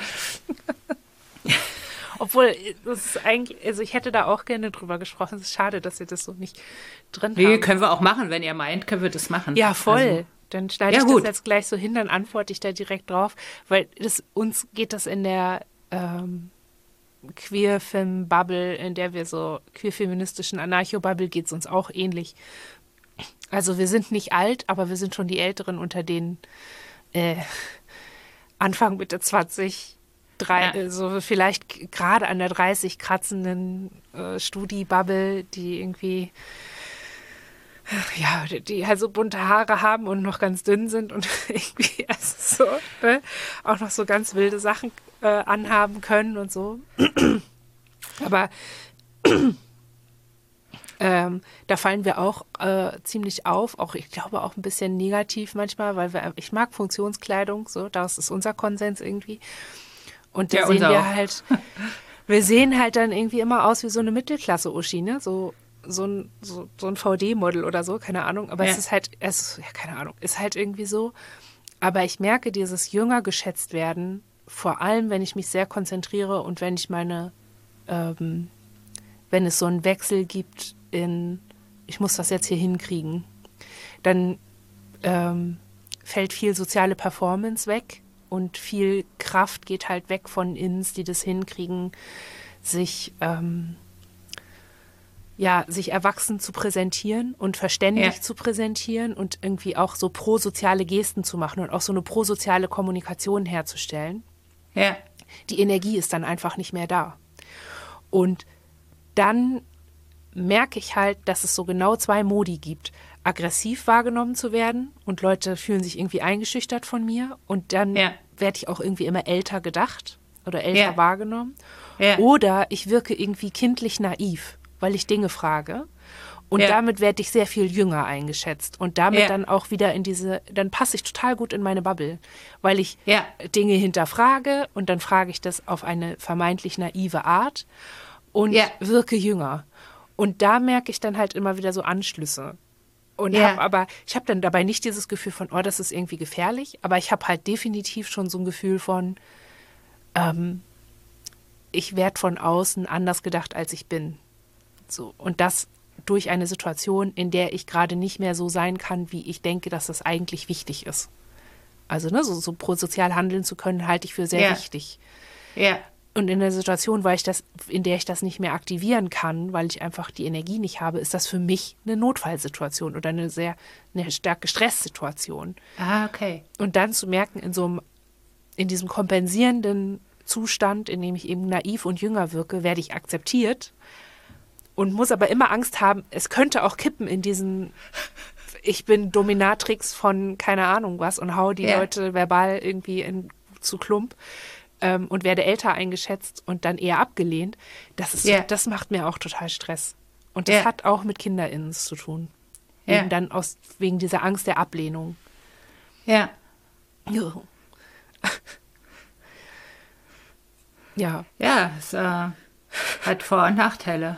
Obwohl, das ist eigentlich, also ich hätte da auch gerne drüber gesprochen. Es ist schade, dass ihr das so nicht drin Nee, habt. können wir auch machen, wenn ihr meint, können wir das machen. Ja, voll. Also, Dann schneide ja, ich gut. das jetzt gleich so hin, dann antworte ich da direkt drauf, weil uns geht das in der Queer-Film-Bubble, in der wir so queer-feministischen Anarcho-Bubble, geht es uns auch ähnlich. Also wir sind nicht alt, aber wir sind schon die Älteren unter den Anfang Mitte 20, so vielleicht gerade an der 30 kratzenden Studi-Bubble, die irgendwie die halt so bunte Haare haben und noch ganz dünn sind und irgendwie also so, ne, auch noch so ganz wilde Sachen anhaben können und so. Aber da fallen wir auch ziemlich auf, auch ich glaube auch ein bisschen negativ manchmal, weil ich mag Funktionskleidung, so, das ist unser Konsens irgendwie. Und da sehen wir halt, wir sehen halt dann irgendwie immer aus wie so eine Mittelklasse-Uschi, ne? So ein VD-Model oder so, keine Ahnung. Aber es ist halt, keine Ahnung, ist halt irgendwie so. Aber ich merke dieses jünger geschätzt werden, vor allem, wenn ich mich sehr konzentriere und wenn ich wenn es so einen Wechsel gibt ich muss das jetzt hier hinkriegen, dann fällt viel soziale Performance weg und viel Kraft geht halt weg von Ins, die das hinkriegen, sich erwachsen zu präsentieren und verständlich zu präsentieren und irgendwie auch so prosoziale Gesten zu machen und auch so eine prosoziale Kommunikation herzustellen. Ja. Die Energie ist dann einfach nicht mehr da. Und dann merke ich halt, dass es so genau 2 Modi gibt. Aggressiv wahrgenommen zu werden und Leute fühlen sich irgendwie eingeschüchtert von mir und dann werde ich auch irgendwie immer älter gedacht oder älter wahrgenommen. Ja. Oder ich wirke irgendwie kindlich naiv, weil ich Dinge frage. Und damit werde ich sehr viel jünger eingeschätzt. Und damit dann auch wieder dann passe ich total gut in meine Bubble, weil ich Dinge hinterfrage und dann frage ich das auf eine vermeintlich naive Art und wirke jünger. Und da merke ich dann halt immer wieder so Anschlüsse. Und ich habe dann dabei nicht dieses Gefühl von, oh, das ist irgendwie gefährlich, aber ich habe halt definitiv schon so ein Gefühl von, ich werde von außen anders gedacht, als ich bin. So. Und das durch eine Situation, in der ich gerade nicht mehr so sein kann, wie ich denke, dass das eigentlich wichtig ist. Also so prosozial handeln zu können, halte ich für sehr wichtig. Ja. Und in der Situation, in der ich das nicht mehr aktivieren kann, weil ich einfach die Energie nicht habe, ist das für mich eine Notfallsituation oder eine starke Stresssituation. Ah, okay. Und dann zu merken, in diesem kompensierenden Zustand, in dem ich eben naiv und jünger wirke, werde ich akzeptiert und muss aber immer Angst haben, es könnte auch kippen in diesen, ich bin Dominatrix von keine Ahnung was und hau die Leute verbal irgendwie zu Klump. Und werde älter eingeschätzt und dann eher abgelehnt, das macht mir auch total Stress. Und das hat auch mit KinderInnen zu tun. Eben dann wegen dieser Angst der Ablehnung. Ja. Ja. Ja, es hat Vor- und Nachteile.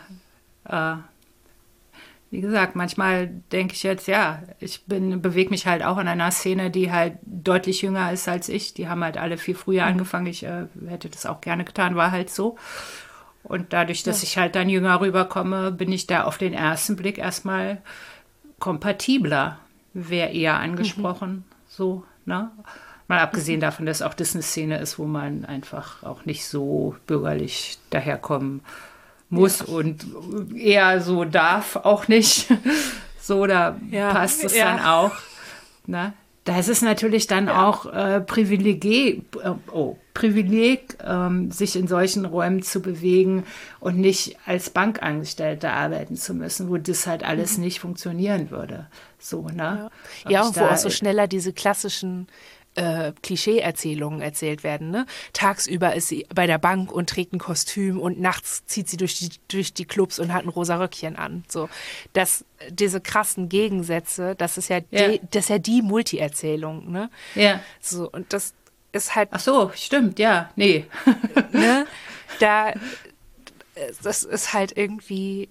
Wie gesagt, manchmal denke ich jetzt, bewege mich halt auch in einer Szene, die halt deutlich jünger ist als ich. Die haben halt alle viel früher angefangen. Ich hätte das auch gerne getan, war halt so. Und dadurch, dass ich halt dann jünger rüberkomme, bin ich da auf den ersten Blick erstmal kompatibler. Wäre eher angesprochen, so, ne? Mal abgesehen davon, dass auch das eine Szene ist, wo man einfach auch nicht so bürgerlich daherkommen muss und eher so darf auch nicht. So, da passt es dann auch. Ne? Da ist es natürlich dann auch Privileg, sich in solchen Räumen zu bewegen und nicht als Bankangestellte arbeiten zu müssen, wo das halt alles nicht funktionieren würde. So, ne? Ja, und wo auch so schneller diese klassischen Klischee-Erzählungen erzählt werden. Ne? Tagsüber ist sie bei der Bank und trägt ein Kostüm und nachts zieht sie durch die Clubs und hat ein rosa Röckchen an. So, diese krassen Gegensätze, das ist ja die Multi-Erzählung. Ne? Ja. So, und das ist halt. Ach so, stimmt, ja, nee. Ne? Das ist halt irgendwie,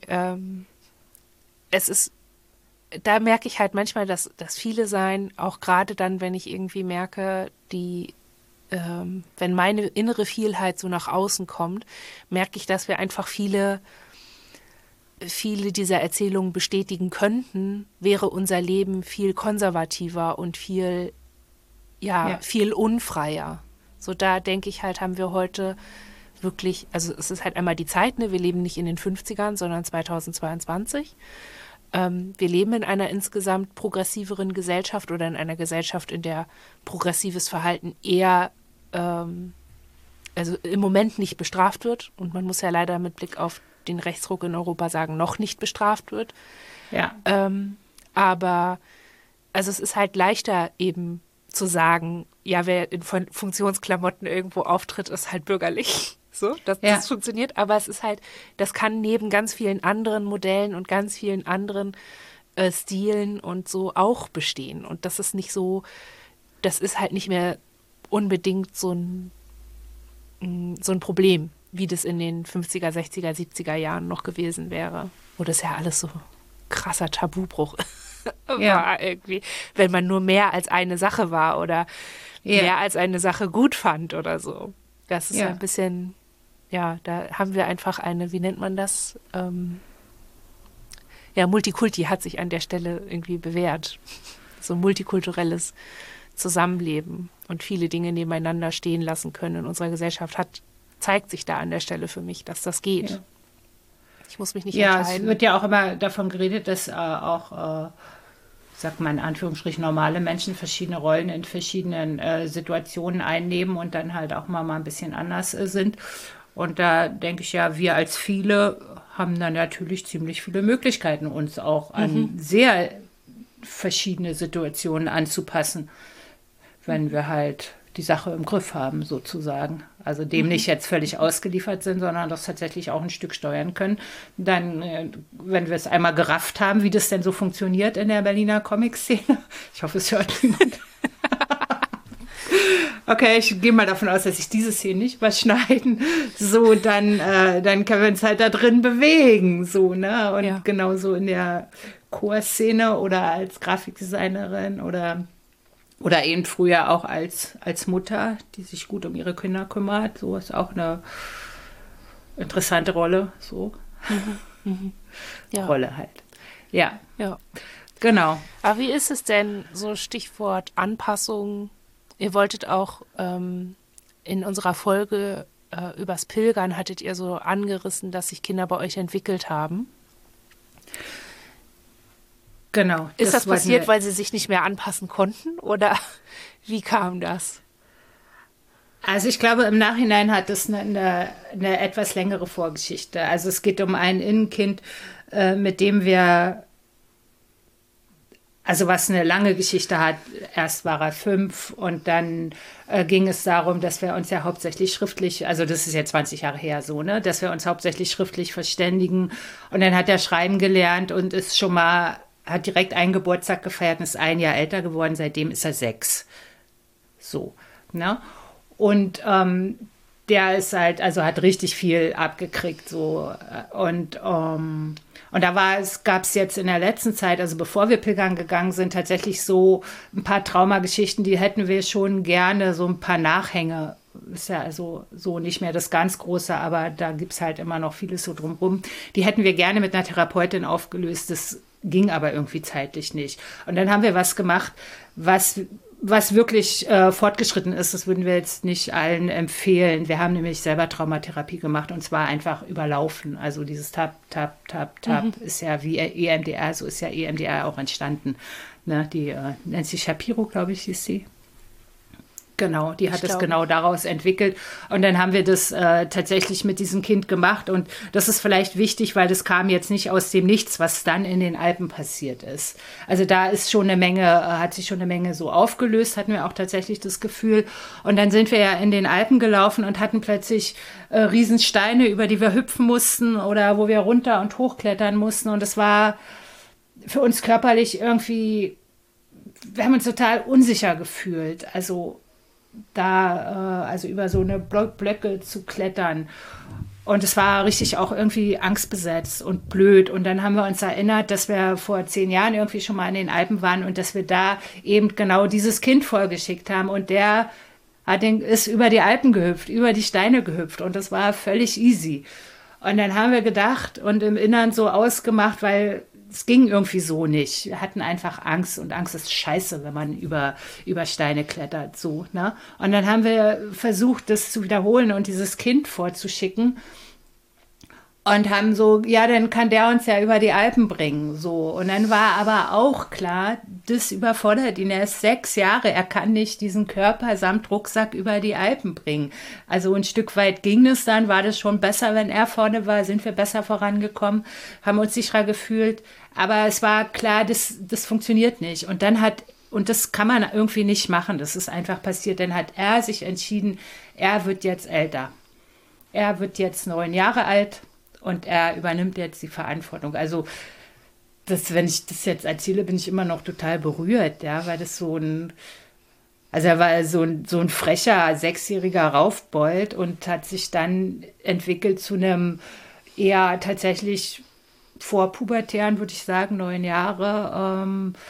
da merke ich halt manchmal, dass viele sein, auch gerade dann, wenn ich irgendwie merke, wenn meine innere Vielheit so nach außen kommt, merke ich, dass wir einfach viele dieser Erzählungen bestätigen könnten, wäre unser Leben viel konservativer und viel unfreier. So, da denke ich halt, haben wir heute wirklich, also es ist halt einmal die Zeit, ne? Wir leben nicht in den 50ern, sondern 2022. Wir leben in einer insgesamt progressiveren Gesellschaft oder in einer Gesellschaft, in der progressives Verhalten eher, also im Moment nicht bestraft wird. Und man muss ja leider mit Blick auf den Rechtsruck in Europa sagen, noch nicht bestraft wird. Ja. Aber also es ist halt leichter eben zu sagen, ja, wer in Funktionsklamotten irgendwo auftritt, ist halt bürgerlich. So, das funktioniert, aber es ist halt, das kann neben ganz vielen anderen Modellen und ganz vielen anderen Stilen und so auch bestehen. Und das ist nicht so, das ist halt nicht mehr unbedingt so ein Problem, wie das in den 50er, 60er, 70er Jahren noch gewesen wäre. Wo das ja alles so krasser Tabubruch war irgendwie, wenn man nur mehr als eine Sache war oder mehr als eine Sache gut fand oder so. Das ist ein bisschen, da haben wir einfach wie nennt man das? Multikulti hat sich an der Stelle irgendwie bewährt. So multikulturelles Zusammenleben und viele Dinge nebeneinander stehen lassen können in unserer Gesellschaft zeigt sich da an der Stelle für mich, dass das geht. Ja. Ich muss mich nicht entscheiden. Es wird ja auch immer davon geredet, dass sagt man in Anführungsstrichen, normale Menschen verschiedene Rollen in verschiedenen Situationen einnehmen und dann halt auch mal ein bisschen anders sind. Und da denke ich wir als viele haben dann natürlich ziemlich viele Möglichkeiten, uns auch an sehr verschiedene Situationen anzupassen, wenn wir halt die Sache im Griff haben, sozusagen. Also dem nicht jetzt völlig ausgeliefert sind, sondern das tatsächlich auch ein Stück steuern können. Dann, wenn wir es einmal gerafft haben, wie das denn so funktioniert in der Berliner Comic-Szene. Ich hoffe, es hört niemand. Okay, ich gehe mal davon aus, dass sich diese Szene nicht überschneiden. So, dann können wir uns halt da drin bewegen. So, ne? Und genauso in der Chorszene oder als Grafikdesignerin oder eben früher auch als Mutter, die sich gut um ihre Kinder kümmert. So ist auch eine interessante Rolle. So. Rolle halt. Ja. Genau. Aber wie ist es denn, so Stichwort Anpassung? Ihr wolltet auch in unserer Folge übers Pilgern hattet ihr so angerissen, dass sich Kinder bei euch entwickelt haben. Genau. Ist das passiert, weil sie sich nicht mehr anpassen konnten oder wie kam das? Also ich glaube, im Nachhinein hat es eine etwas längere Vorgeschichte. Also es geht um ein Innenkind, mit dem wir, also was eine lange Geschichte hat. Erst war er 5 und dann ging es darum, dass wir uns ja hauptsächlich schriftlich, also das ist ja 20 Jahre her so, ne, dass wir uns hauptsächlich schriftlich verständigen. Und dann hat er schreiben gelernt und ist schon mal, hat direkt einen Geburtstag gefeiert und ist 1 Jahr älter geworden. Seitdem ist er 6. So, ne? Und der ist halt, also hat richtig viel abgekriegt, so. Und da gab es jetzt in der letzten Zeit, also bevor wir pilgern gegangen sind, tatsächlich so ein paar Traumageschichten, die hätten wir schon gerne, so ein paar Nachhänge. Ist ja also so nicht mehr das ganz Große, aber da gibt es halt immer noch vieles so drumherum. Die hätten wir gerne mit einer Therapeutin aufgelöst. Das ging aber irgendwie zeitlich nicht. Und dann haben wir was gemacht, was wirklich fortgeschritten ist. Das würden wir jetzt nicht allen empfehlen. Wir haben nämlich selber Traumatherapie gemacht und zwar einfach überlaufen. Also dieses Tap, Tap, Tap, Tap ist ja wie EMDR, so ist ja EMDR auch entstanden. Ne? Die Nancy Shapiro, glaube ich, hieß sie. Genau, die hat es genau daraus entwickelt. Und dann haben wir das tatsächlich mit diesem Kind gemacht. Und das ist vielleicht wichtig, weil das kam jetzt nicht aus dem Nichts, was dann in den Alpen passiert ist. Also da ist schon eine Menge, hat sich schon eine Menge so aufgelöst, hatten wir auch tatsächlich das Gefühl. Und dann sind wir ja in den Alpen gelaufen und hatten plötzlich Riesensteine, über die wir hüpfen mussten oder wo wir runter und hochklettern mussten. Und das war für uns körperlich irgendwie, wir haben uns total unsicher gefühlt. Also also über so eine Blöcke zu klettern. Und es war richtig auch irgendwie angstbesetzt und blöd. Und dann haben wir uns erinnert, dass wir vor 10 Jahren irgendwie schon mal in den Alpen waren und dass wir da eben genau dieses Kind vorgeschickt haben. Und der ist über die Alpen gehüpft, über die Steine gehüpft. Und das war völlig easy. Und dann haben wir gedacht und im Inneren so ausgemacht, weil es ging irgendwie so nicht. Wir hatten einfach Angst und Angst ist scheiße, wenn man über Steine klettert, so, ne? Und dann haben wir versucht, das zu wiederholen und dieses Kind vorzuschicken und haben so, ja, dann kann der uns ja über die Alpen bringen, so. Und dann war aber auch klar, das überfordert ihn. Er ist 6 Jahre, er kann nicht diesen Körper samt Rucksack über die Alpen bringen. Also ein Stück weit ging es dann, war das schon besser, wenn er vorne war, sind wir besser vorangekommen, haben uns sicherer gefühlt. Aber es war klar, das funktioniert nicht. Und das kann man irgendwie nicht machen. Das ist einfach passiert. Dann hat er sich entschieden, er wird jetzt älter. Er wird jetzt 9 Jahre alt und er übernimmt jetzt die Verantwortung. Also, wenn ich das jetzt erzähle, bin ich immer noch total berührt, ja, weil das also er war so ein frecher 6-jähriger Raufbold und hat sich dann entwickelt zu einem eher tatsächlich vorpubertären, würde ich sagen, 9 Jahre,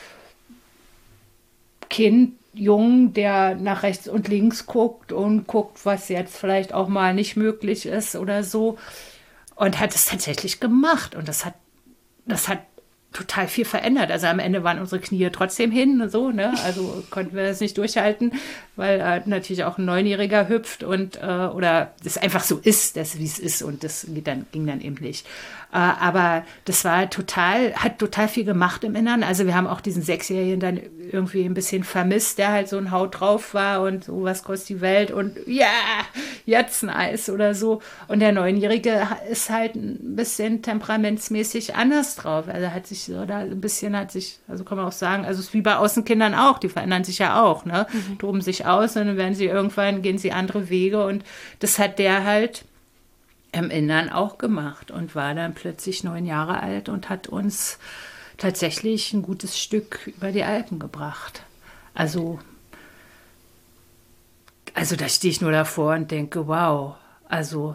Kind, Jungen, der nach rechts und links guckt und guckt, was jetzt vielleicht auch mal nicht möglich ist oder so. Und hat es tatsächlich gemacht. Und das hat total viel verändert. Also am Ende waren unsere Knie trotzdem hin und so, ne? Also konnten wir das nicht durchhalten, weil natürlich auch ein 9-Jähriger hüpft und oder das einfach so ist, wie es ist und das ging dann eben nicht. Aber das hat total viel gemacht im Inneren. Also wir haben auch diesen 6-Jährigen dann irgendwie ein bisschen vermisst, der halt so ein Haut drauf war und so, was kostet die Welt und ja, jetzt ein Eis oder so. Und der 9-Jährige ist halt ein bisschen temperamentsmäßig anders drauf. Also also kann man auch sagen, also es ist wie bei Außenkindern auch, die verändern sich ja auch, ne? Toben sich aus und dann gehen sie andere Wege und das hat der halt im Innern auch gemacht und war dann plötzlich 9 Jahre alt und hat uns tatsächlich ein gutes Stück über die Alpen gebracht. Also da stehe ich nur davor und denke, wow, also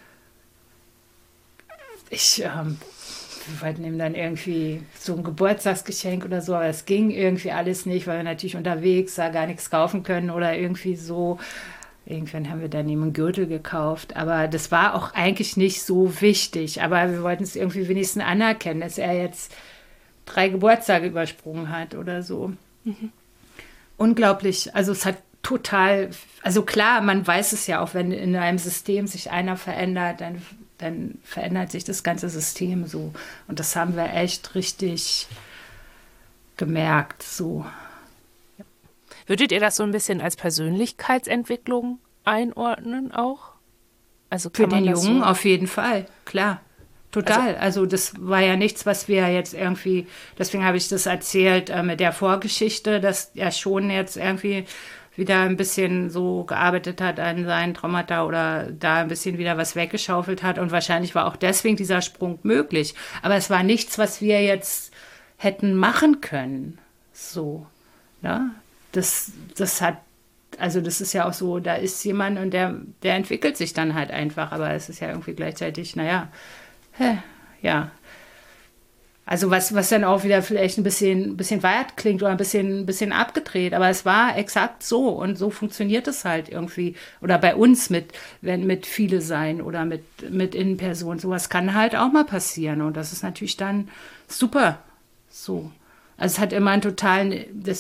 wir wollten ihm dann irgendwie so ein Geburtstagsgeschenk oder so, aber es ging irgendwie alles nicht, weil wir natürlich unterwegs da gar nichts kaufen können oder irgendwie so. Irgendwann haben wir dann ihm einen Gürtel gekauft, aber das war auch eigentlich nicht so wichtig. Aber wir wollten es irgendwie wenigstens anerkennen, dass er jetzt 3 Geburtstage übersprungen hat oder so. Unglaublich, also es hat total, also klar, man weiß es ja auch, wenn in einem System sich einer verändert, dann verändert sich das ganze System so. Und das haben wir echt richtig gemerkt so. Würdet ihr das so ein bisschen als Persönlichkeitsentwicklung einordnen auch? Also Für den Jungen so auf jeden Fall, klar. Total. Also das war ja nichts, was wir jetzt irgendwie, deswegen habe ich das erzählt mit der Vorgeschichte, dass er schon jetzt irgendwie wieder ein bisschen so gearbeitet hat an seinen Traumata oder da ein bisschen wieder was weggeschaufelt hat. Und wahrscheinlich war auch deswegen dieser Sprung möglich. Aber es war nichts, was wir jetzt hätten machen können. So, ne? Das hat, also das ist ja auch so, da ist jemand und der entwickelt sich dann halt einfach. Aber es ist ja irgendwie gleichzeitig, ja. Also was dann auch wieder vielleicht ein bisschen weit klingt oder ein bisschen abgedreht, aber es war exakt so und so funktioniert es halt irgendwie. Oder bei uns mit viele sein oder mit Innenpersonen. Sowas kann halt auch mal passieren und das ist natürlich dann super so. Also es hat immer einen totalen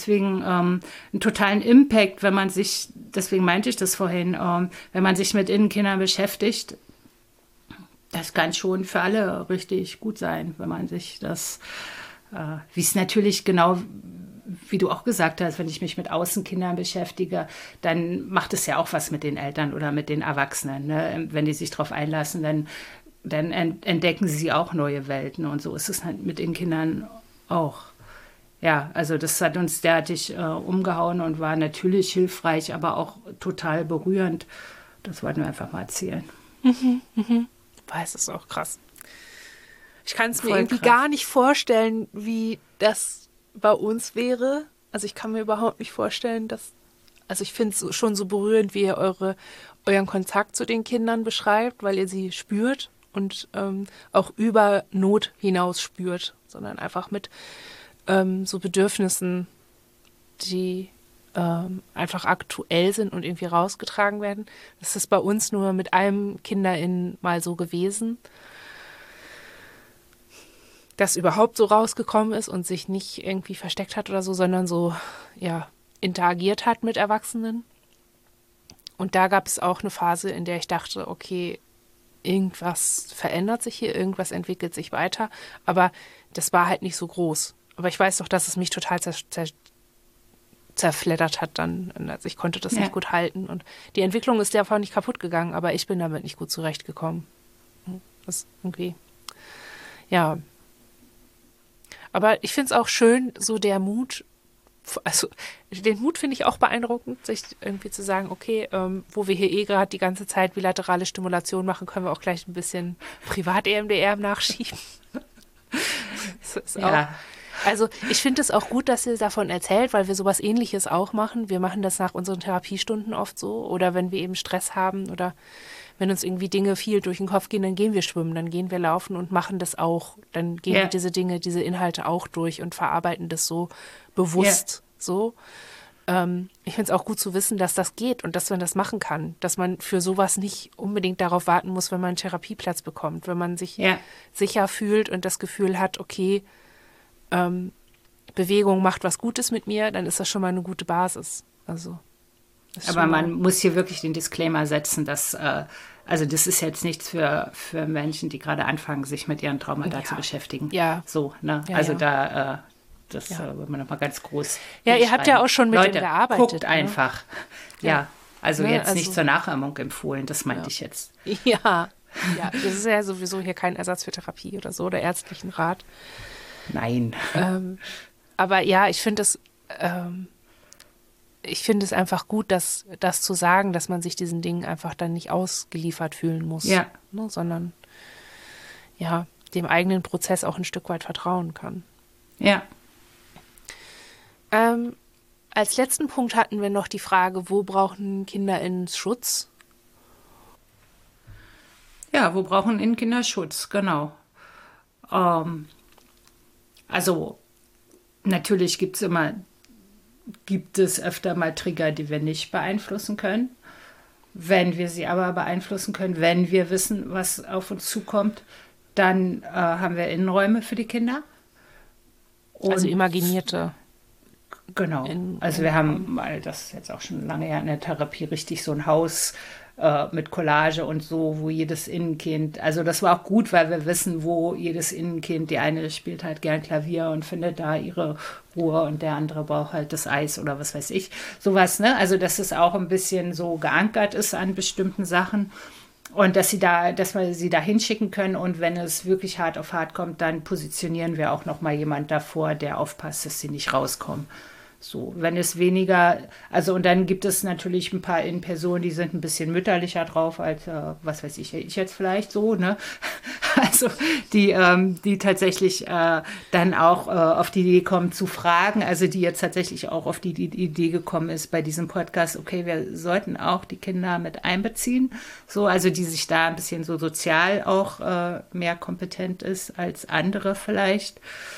Impact, wenn man sich, deswegen meinte ich das vorhin, wenn man sich mit Innenkindern beschäftigt. Das kann schon für alle richtig gut sein, wenn man sich das, wie es natürlich genau, wie du auch gesagt hast, wenn ich mich mit Außenkindern beschäftige, dann macht es ja auch was mit den Eltern oder mit den Erwachsenen. Ne? Wenn die sich darauf einlassen, dann entdecken sie auch neue Welten und so ist es halt mit den Kindern auch. Ja, also das hat uns derartig umgehauen und war natürlich hilfreich, aber auch total berührend. Das wollten wir einfach mal erzählen. Es ist auch krass. Ich kann es mir irgendwie gar nicht vorstellen, wie das bei uns wäre. Also ich kann mir überhaupt nicht vorstellen, also ich finde es schon so berührend, wie ihr euren Kontakt zu den Kindern beschreibt, weil ihr sie spürt und auch über Not hinaus spürt, sondern einfach mit so Bedürfnissen, die einfach aktuell sind und irgendwie rausgetragen werden. Das ist bei uns nur mit einem KinderInnen mal so gewesen, das überhaupt so rausgekommen ist und sich nicht irgendwie versteckt hat oder so, sondern so, ja, interagiert hat mit Erwachsenen. Und da gab es auch eine Phase, in der ich dachte, okay, irgendwas verändert sich hier, irgendwas entwickelt sich weiter, aber das war halt nicht so groß. Aber ich weiß doch, dass es mich total zerfleddert hat dann. Also ich konnte das nicht gut halten. Und die Entwicklung ist davon nicht kaputt gegangen, aber ich bin damit nicht gut zurechtgekommen. Das irgendwie, ja. Aber ich finde es auch schön, so der Mut, also den Mut finde ich auch beeindruckend, sich irgendwie zu sagen, okay, wo wir hier gerade die ganze Zeit bilaterale Stimulation machen, können wir auch gleich ein bisschen Privat-EMDR nachschieben. Das ist auch. Also ich finde es auch gut, dass ihr davon erzählt, weil wir sowas Ähnliches auch machen. Wir machen das nach unseren Therapiestunden oft so oder wenn wir eben Stress haben oder wenn uns irgendwie Dinge viel durch den Kopf gehen, dann gehen wir schwimmen, dann gehen wir laufen und machen das auch. Dann gehen wir diese Dinge, diese Inhalte auch durch und verarbeiten das so bewusst so. Ich finde es auch gut zu wissen, dass das geht und dass man das machen kann, dass man für sowas nicht unbedingt darauf warten muss, wenn man einen Therapieplatz bekommt, wenn man sich sicher fühlt und das Gefühl hat, okay, Bewegung macht was Gutes mit mir, dann ist das schon mal eine gute Basis. Also, aber man muss hier wirklich den Disclaimer setzen, dass also das ist jetzt nichts für Menschen, die gerade anfangen, sich mit ihren Traumata zu beschäftigen. Ja. So, ne? Ja, also da das wird man nochmal ganz groß. Ja, ihr habt ja auch schon mit Leute, dem gearbeitet. Guckt einfach. Ja, also jetzt nicht zur Nachahmung empfohlen, das meinte ich jetzt. Ja, das ist ja sowieso hier kein Ersatz für Therapie oder so oder ärztlichen Rat. Nein. Aber ja, ich finde es einfach gut, das zu sagen, dass man sich diesen Dingen einfach dann nicht ausgeliefert fühlen muss, ne, sondern dem eigenen Prozess auch ein Stück weit vertrauen kann. Ja. Als letzten Punkt hatten wir noch die Frage, wo brauchen KinderInnen Schutz? Ja, wo brauchen Kinder Schutz, genau. Also natürlich gibt es öfter mal Trigger, die wir nicht beeinflussen können. Wenn wir sie aber beeinflussen können, wenn wir wissen, was auf uns zukommt, dann haben wir Innenräume für die Kinder. Und also imaginierte. Genau. Also wir haben, weil das ist jetzt auch schon lange her in der Therapie, richtig so ein Haus mit Collage und so, wo jedes Innenkind, also das war auch gut, weil wir wissen, wo jedes Innenkind, die eine spielt halt gern Klavier und findet da ihre Ruhe und der andere braucht halt das Eis oder was weiß ich, sowas, ne? Also dass es auch ein bisschen so geankert ist an bestimmten Sachen. Und dass wir sie da hinschicken können und wenn es wirklich hart auf hart kommt, dann positionieren wir auch noch mal jemand davor, der aufpasst, dass sie nicht rauskommen. So, wenn es weniger, also und dann gibt es natürlich ein paar Personen, die sind ein bisschen mütterlicher drauf als, was weiß ich jetzt vielleicht so, ne? Also die tatsächlich dann auch auf die Idee kommen zu fragen, also die jetzt tatsächlich auch auf die Idee gekommen ist bei diesem Podcast, okay, wir sollten auch die Kinder mit einbeziehen, so, also die sich da ein bisschen so sozial auch mehr kompetent ist als andere vielleicht.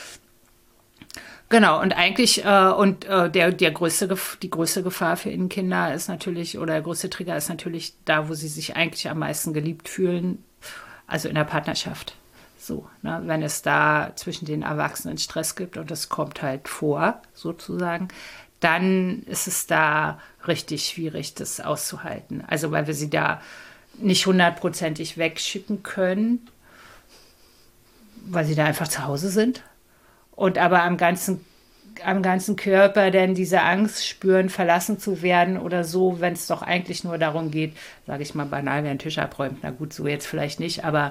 Genau, und eigentlich, die größte Gefahr für Innenkinder ist natürlich, oder der größte Trigger ist natürlich da, wo sie sich eigentlich am meisten geliebt fühlen, also in der Partnerschaft. So, ne, wenn es da zwischen den Erwachsenen Stress gibt und das kommt halt vor, sozusagen, dann ist es da richtig schwierig, das auszuhalten. Also, weil wir sie da nicht 100%ig wegschicken können, weil sie da einfach zu Hause sind. Und aber am ganzen Körper denn diese Angst spüren, verlassen zu werden oder so, wenn es doch eigentlich nur darum geht, sage ich mal banal, wer einen Tisch abräumt. Na gut, so jetzt vielleicht nicht, aber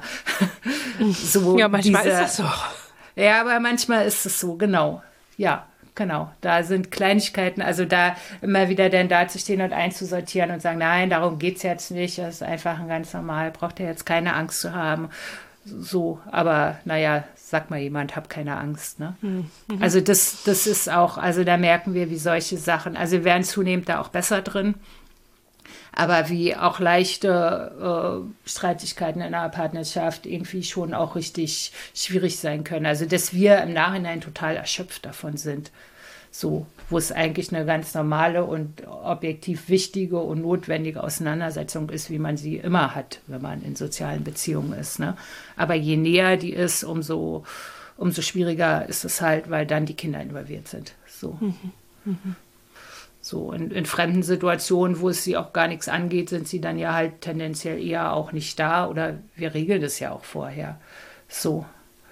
so. Ja, manchmal ist das so. Ja, aber manchmal ist es so, genau. Ja, genau. Da sind Kleinigkeiten, also da immer wieder denn dazustehen und einzusortieren und sagen, nein, darum geht es jetzt nicht, das ist einfach ein ganz normal, braucht ihr jetzt keine Angst zu haben. So, aber naja, sag mal jemand, hab keine Angst, ne? Mhm. Also das ist auch, also da merken wir, wie solche Sachen, also wir werden zunehmend da auch besser drin, aber wie auch leichte Streitigkeiten in einer Partnerschaft irgendwie schon auch richtig schwierig sein können. Also dass wir im Nachhinein total erschöpft davon sind. So, wo es eigentlich eine ganz normale und objektiv wichtige und notwendige Auseinandersetzung ist, wie man sie immer hat, wenn man in sozialen Beziehungen ist. Ne? Aber je näher die ist, umso schwieriger ist es halt, weil dann die Kinder involviert sind. So, so in fremden Situationen, wo es sie auch gar nichts angeht, sind sie dann ja halt tendenziell eher auch nicht da oder wir regeln das ja auch vorher. So.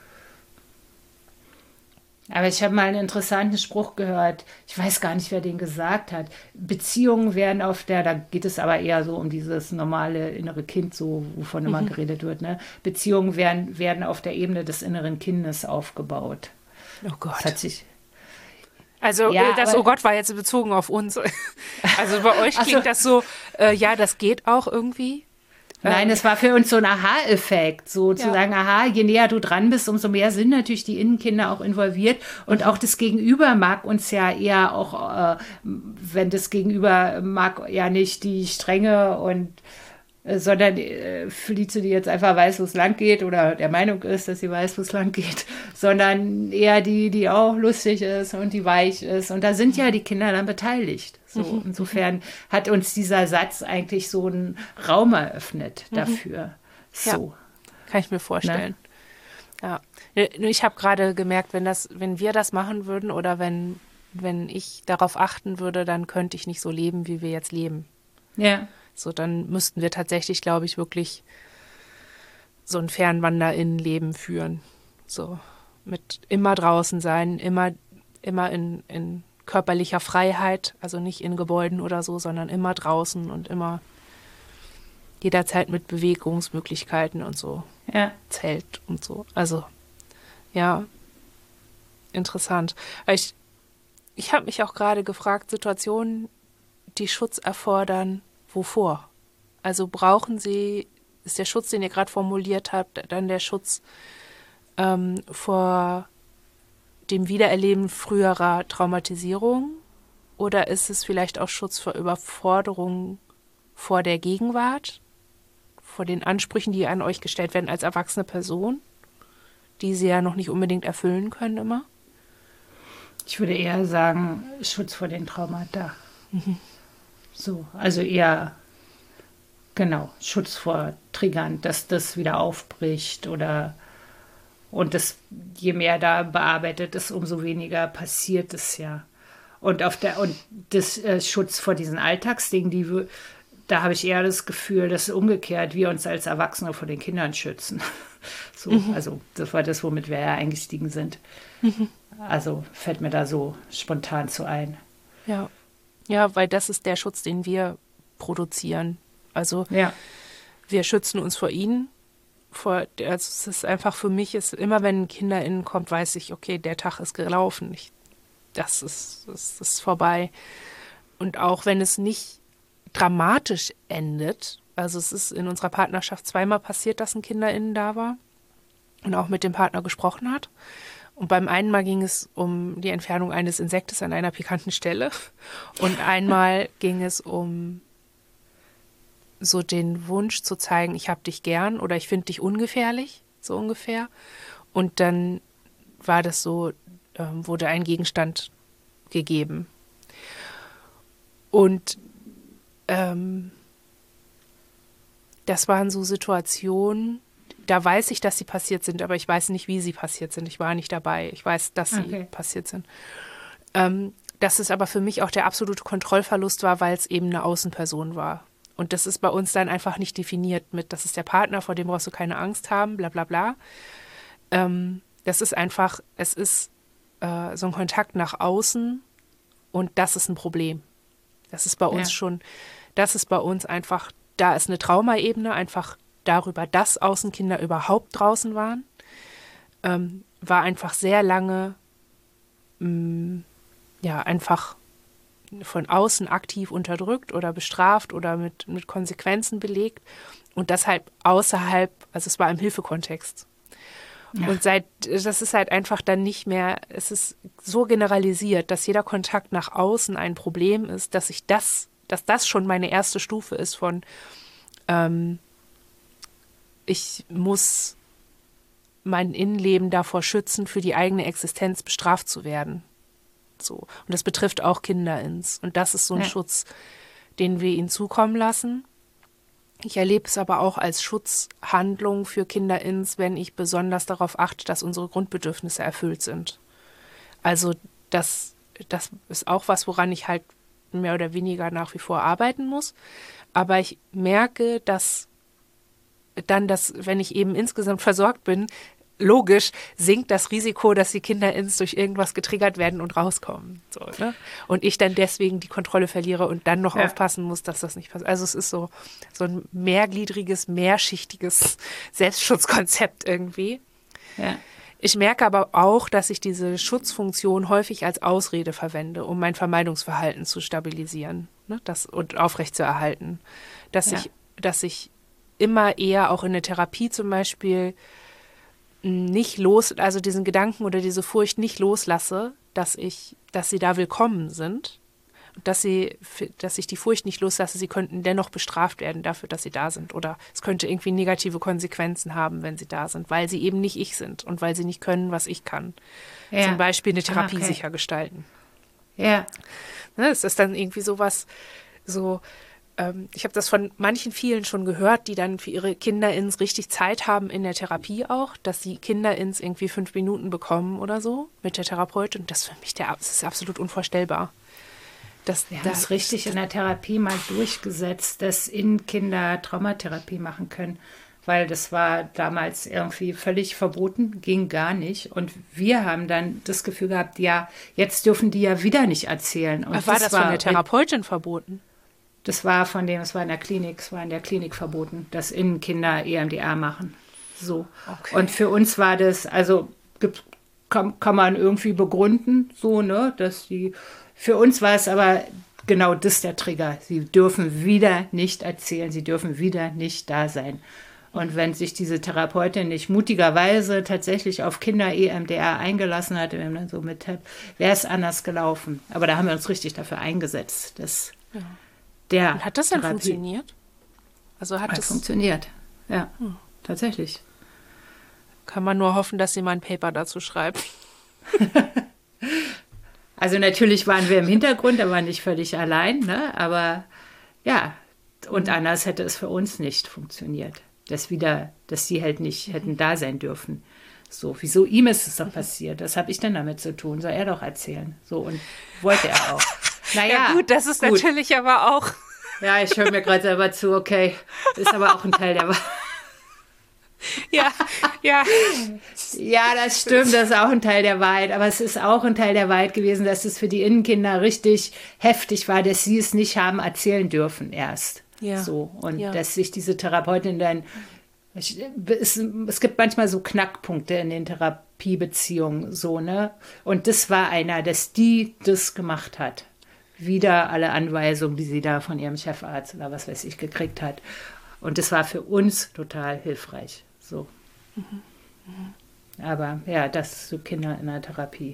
Aber ich habe mal einen interessanten Spruch gehört, ich weiß gar nicht, wer den gesagt hat. Beziehungen werden da geht es aber eher so um dieses normale innere Kind, so wovon immer geredet wird, ne? Beziehungen werden auf der Ebene des inneren Kindes aufgebaut. Oh Gott. Das hat sich... Also ja, das Oh Gott war jetzt bezogen auf uns. Also bei euch klingt das so, ja, das geht auch irgendwie. Nein, es war für uns so ein Aha-Effekt, so zu sagen, aha, je näher du dran bist, umso mehr sind natürlich die Innenkinder auch involviert und auch das Gegenüber mag uns ja eher auch, wenn das Gegenüber mag ja nicht die Strenge und sondern Felice, die jetzt einfach weiß, wo es lang geht oder der Meinung ist, dass sie weiß, wo es lang geht, sondern eher die auch lustig ist und die weich ist. Und da sind ja die Kinder dann beteiligt. So, insofern hat uns dieser Satz eigentlich so einen Raum eröffnet dafür. So. Ja, kann ich mir vorstellen. Ne? Ja. Ich habe gerade gemerkt, wenn wir das machen würden oder wenn ich darauf achten würde, dann könnte ich nicht so leben, wie wir jetzt leben. Ja. So, dann müssten wir tatsächlich, glaube ich, wirklich so ein FernwanderInnen-Leben führen. So, mit immer draußen sein, immer in körperlicher Freiheit, also nicht in Gebäuden oder so, sondern immer draußen und immer jederzeit mit Bewegungsmöglichkeiten und so. Ja. Zelt und so. Also, ja, interessant. Ich habe mich auch gerade gefragt, Situationen, die Schutz erfordern, wovor? Also ist der Schutz, den ihr gerade formuliert habt, dann der Schutz vor dem Wiedererleben früherer Traumatisierung? Oder ist es vielleicht auch Schutz vor Überforderung vor der Gegenwart? Vor den Ansprüchen, die an euch gestellt werden als erwachsene Person, die sie ja noch nicht unbedingt erfüllen können immer? Ich würde eher sagen, Schutz vor den Traumata. So, also eher, genau, Schutz vor Triggern, dass das wieder aufbricht und das, je mehr da bearbeitet ist, umso weniger passiert es ja. Und das Schutz vor diesen Alltagsdingen, da habe ich eher das Gefühl, dass umgekehrt wir uns als Erwachsene vor den Kindern schützen. So, also das war das, womit wir ja eingestiegen sind. Also fällt mir da so spontan zu ein. Ja. Ja, weil das ist der Schutz, den wir produzieren. Also wir schützen uns vor ihnen. Also es ist einfach für mich, immer wenn ein KinderInnen kommt, weiß ich, okay, der Tag ist gelaufen. Das ist vorbei. Und auch wenn es nicht dramatisch endet, also es ist in unserer Partnerschaft zweimal passiert, dass ein KinderInnen da war und auch mit dem Partner gesprochen hat. Und beim einen Mal ging es um die Entfernung eines Insektes an einer pikanten Stelle. Und einmal ging es um so den Wunsch zu zeigen, ich habe dich gern oder ich finde dich ungefährlich, so ungefähr. Und dann war das so, wurde ein Gegenstand gegeben. Und das waren so Situationen, da weiß ich, dass sie passiert sind, aber ich weiß nicht, wie sie passiert sind. Ich war nicht dabei. Ich weiß, dass sie passiert sind. Dass es aber für mich auch der absolute Kontrollverlust war, weil es eben eine Außenperson war. Und das ist bei uns dann einfach nicht definiert mit, das ist der Partner, vor dem brauchst du keine Angst haben, bla bla bla. Das ist einfach, es ist so ein Kontakt nach außen und das ist ein Problem. Das ist bei uns das ist bei uns einfach, da ist eine Traumaebene, einfach darüber, dass Außenkinder überhaupt draußen waren, war einfach sehr lange einfach von außen aktiv unterdrückt oder bestraft oder mit Konsequenzen belegt und das halt außerhalb, also es war im Hilfekontext. Ja. Und das ist halt einfach dann nicht mehr, es ist so generalisiert, dass jeder Kontakt nach außen ein Problem ist, dass das schon meine erste Stufe ist von ich muss mein Innenleben davor schützen, für die eigene Existenz bestraft zu werden. So. Und das betrifft auch KinderIns. Und das ist so ein Schutz, den wir ihnen zukommen lassen. Ich erlebe es aber auch als Schutzhandlung für KinderIns, wenn ich besonders darauf achte, dass unsere Grundbedürfnisse erfüllt sind. Also das ist auch was, woran ich halt mehr oder weniger nach wie vor arbeiten muss. Aber ich merke, dass dann, wenn ich eben insgesamt versorgt bin, logisch sinkt das Risiko, dass die KinderIns durch irgendwas getriggert werden und rauskommen. So, ne? Und ich dann deswegen die Kontrolle verliere und dann noch aufpassen muss, dass das nicht passiert. Also es ist so ein mehrgliedriges, mehrschichtiges Selbstschutzkonzept irgendwie. Ja. Ich merke aber auch, dass ich diese Schutzfunktion häufig als Ausrede verwende, um mein Vermeidungsverhalten zu stabilisieren, ne? Und aufrechtzuerhalten. Dass ich immer eher auch in der Therapie zum Beispiel also diesen Gedanken oder diese Furcht nicht loslasse, dass sie da willkommen sind, dass ich die Furcht nicht loslasse, sie könnten dennoch bestraft werden dafür, dass sie da sind oder es könnte irgendwie negative Konsequenzen haben, wenn sie da sind, weil sie eben nicht ich sind und weil sie nicht können, was ich kann. Ja. Zum Beispiel eine Therapie sicher gestalten. Ja. Das ist dann irgendwie sowas, ich habe das von vielen schon gehört, die dann für ihre KinderIns richtig Zeit haben in der Therapie auch, dass die KinderIns irgendwie 5 Minuten bekommen oder so mit der Therapeutin. Und das für mich das ist absolut unvorstellbar. Wir haben es richtig in der Therapie mal durchgesetzt, dass Kinder Traumatherapie machen können, weil das war damals irgendwie völlig verboten, ging gar nicht. Und wir haben dann das Gefühl gehabt, ja, jetzt dürfen die ja wieder nicht erzählen. Und war das von der Therapeutin verboten? Es war in der Klinik verboten, dass Kinder EMDR machen. So. Okay. Und für uns war das, also kann man irgendwie begründen, so, ne, für uns war es aber genau das der Trigger. Sie dürfen wieder nicht erzählen, sie dürfen wieder nicht da sein. Und wenn sich diese Therapeutin nicht mutigerweise tatsächlich auf Kinder EMDR eingelassen hatte, wenn man so mit wäre es anders gelaufen. Aber da haben wir uns richtig dafür eingesetzt, dass Und hat das dann funktioniert? Also hat das funktioniert, ja, tatsächlich. Kann man nur hoffen, dass sie mal ein Paper dazu schreibt. Also natürlich waren wir im Hintergrund, da waren nicht völlig allein, ne? Aber ja, und anders hätte es für uns nicht funktioniert, dass die halt nicht hätten da sein dürfen. So, wieso ihm ist es doch passiert? Was habe ich denn damit zu tun? Soll er doch erzählen. So, und wollte er auch. Naja, ja gut, das ist natürlich aber auch... Ja, ich höre mir gerade selber zu, okay. Ist aber auch ein Teil der Wahrheit. Ja. Ja, das stimmt, das ist auch ein Teil der Wahrheit. Aber es ist auch ein Teil der Wahrheit gewesen, dass es für die Innenkinder richtig heftig war, dass sie es nicht haben erzählen dürfen erst. Ja. So. Und dass sich diese Therapeutin dann... Es gibt manchmal so Knackpunkte in den Therapiebeziehungen, so, ne? Und das war einer, dass die das gemacht hat. Wieder alle Anweisungen, die sie da von ihrem Chefarzt oder was weiß ich gekriegt hat. Und das war für uns total hilfreich. So. Aber ja, das so Kinder in der Therapie.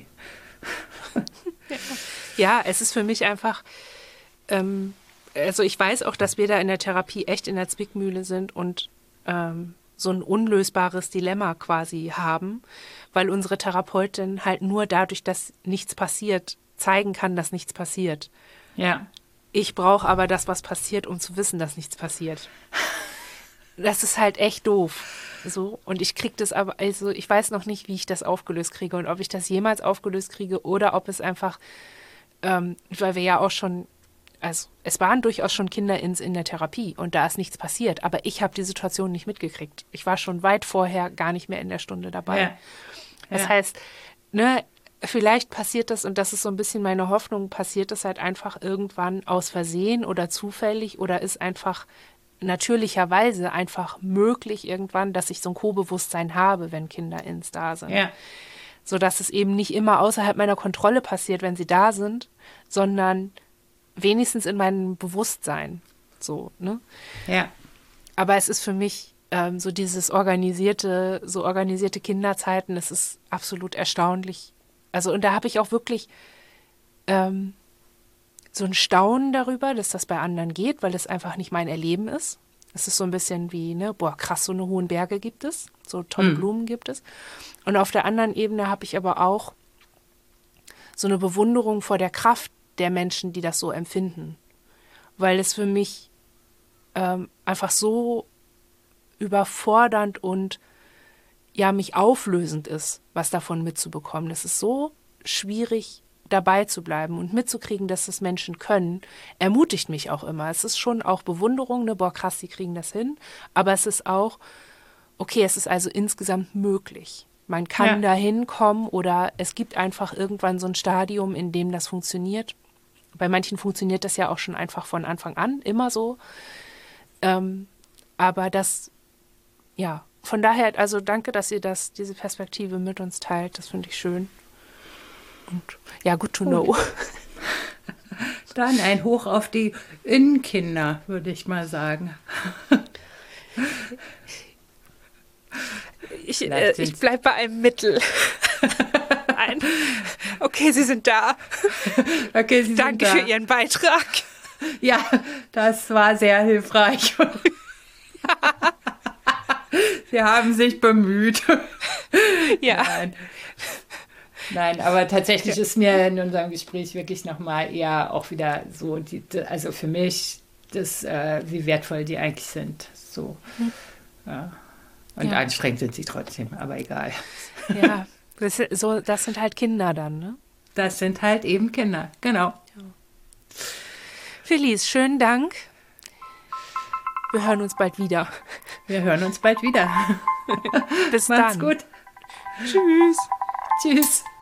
Ja, es ist für mich einfach, also ich weiß auch, dass wir da in der Therapie echt in der Zwickmühle sind und so ein unlösbares Dilemma quasi haben, weil unsere Therapeutin halt nur dadurch, dass nichts passiert, zeigen kann, dass nichts passiert. Ja. Ich brauche aber das, was passiert, um zu wissen, dass nichts passiert. Das ist halt echt doof. So, und ich kriege das aber, also ich weiß noch nicht, wie ich das aufgelöst kriege und ob ich das jemals aufgelöst kriege oder ob es einfach, weil wir ja auch schon, also es waren durchaus schon Kinder in der Therapie und da ist nichts passiert, aber ich habe die Situation nicht mitgekriegt. Ich war schon weit vorher gar nicht mehr in der Stunde dabei. Ja. Das heißt, ne, vielleicht passiert das, und das ist so ein bisschen meine Hoffnung, passiert das halt einfach irgendwann aus Versehen oder zufällig oder ist einfach natürlicherweise einfach möglich irgendwann, dass ich so ein Co-Bewusstsein habe, wenn Kinder da sind. Ja. Sodass es eben nicht immer außerhalb meiner Kontrolle passiert, wenn sie da sind, sondern wenigstens in meinem Bewusstsein. So, ne? Ja. Aber es ist für mich so dieses organisierte Kinderzeiten, es ist absolut erstaunlich. Also, und da habe ich auch wirklich so ein Staunen darüber, dass das bei anderen geht, weil es einfach nicht mein Erleben ist. Es ist so ein bisschen wie, ne, boah, krass, so eine hohen Berge gibt es, so tolle Blumen gibt es. Und auf der anderen Ebene habe ich aber auch so eine Bewunderung vor der Kraft der Menschen, die das so empfinden. Weil es für mich einfach so überfordernd und ja, mich auflösend ist, was davon mitzubekommen. Es ist so schwierig, dabei zu bleiben und mitzukriegen, dass das Menschen können, ermutigt mich auch immer. Es ist schon auch Bewunderung, ne, boah, krass, die kriegen das hin, aber es ist auch, okay, es ist also insgesamt möglich. Man kann da hinkommen oder es gibt einfach irgendwann so ein Stadium, in dem das funktioniert. Bei manchen funktioniert das ja auch schon einfach von Anfang an, immer so. Aber das, ja, von daher, also danke, dass ihr diese Perspektive mit uns teilt. Das finde ich schön. Und ja, good to know. Dann ein Hoch auf die Innenkinder, würde ich mal sagen. Ich bleibe bei einem Mittel. Okay, Sie sind da. Okay, Sie Danke sind da. für Ihren Beitrag. Ja, das war sehr hilfreich. Sie haben sich bemüht. Ja. Nein, aber tatsächlich ist mir in unserem Gespräch wirklich nochmal eher auch wieder so, also für mich, wie wertvoll die eigentlich sind. So. Ja. Und anstrengend sind sie trotzdem, aber egal. Ja, das sind halt Kinder dann, ne? Das sind halt eben Kinder, genau. Ja. Felice, schönen Dank. Wir hören uns bald wieder. Bis Bis Macht's dann. gut. Tschüss. Tschüss.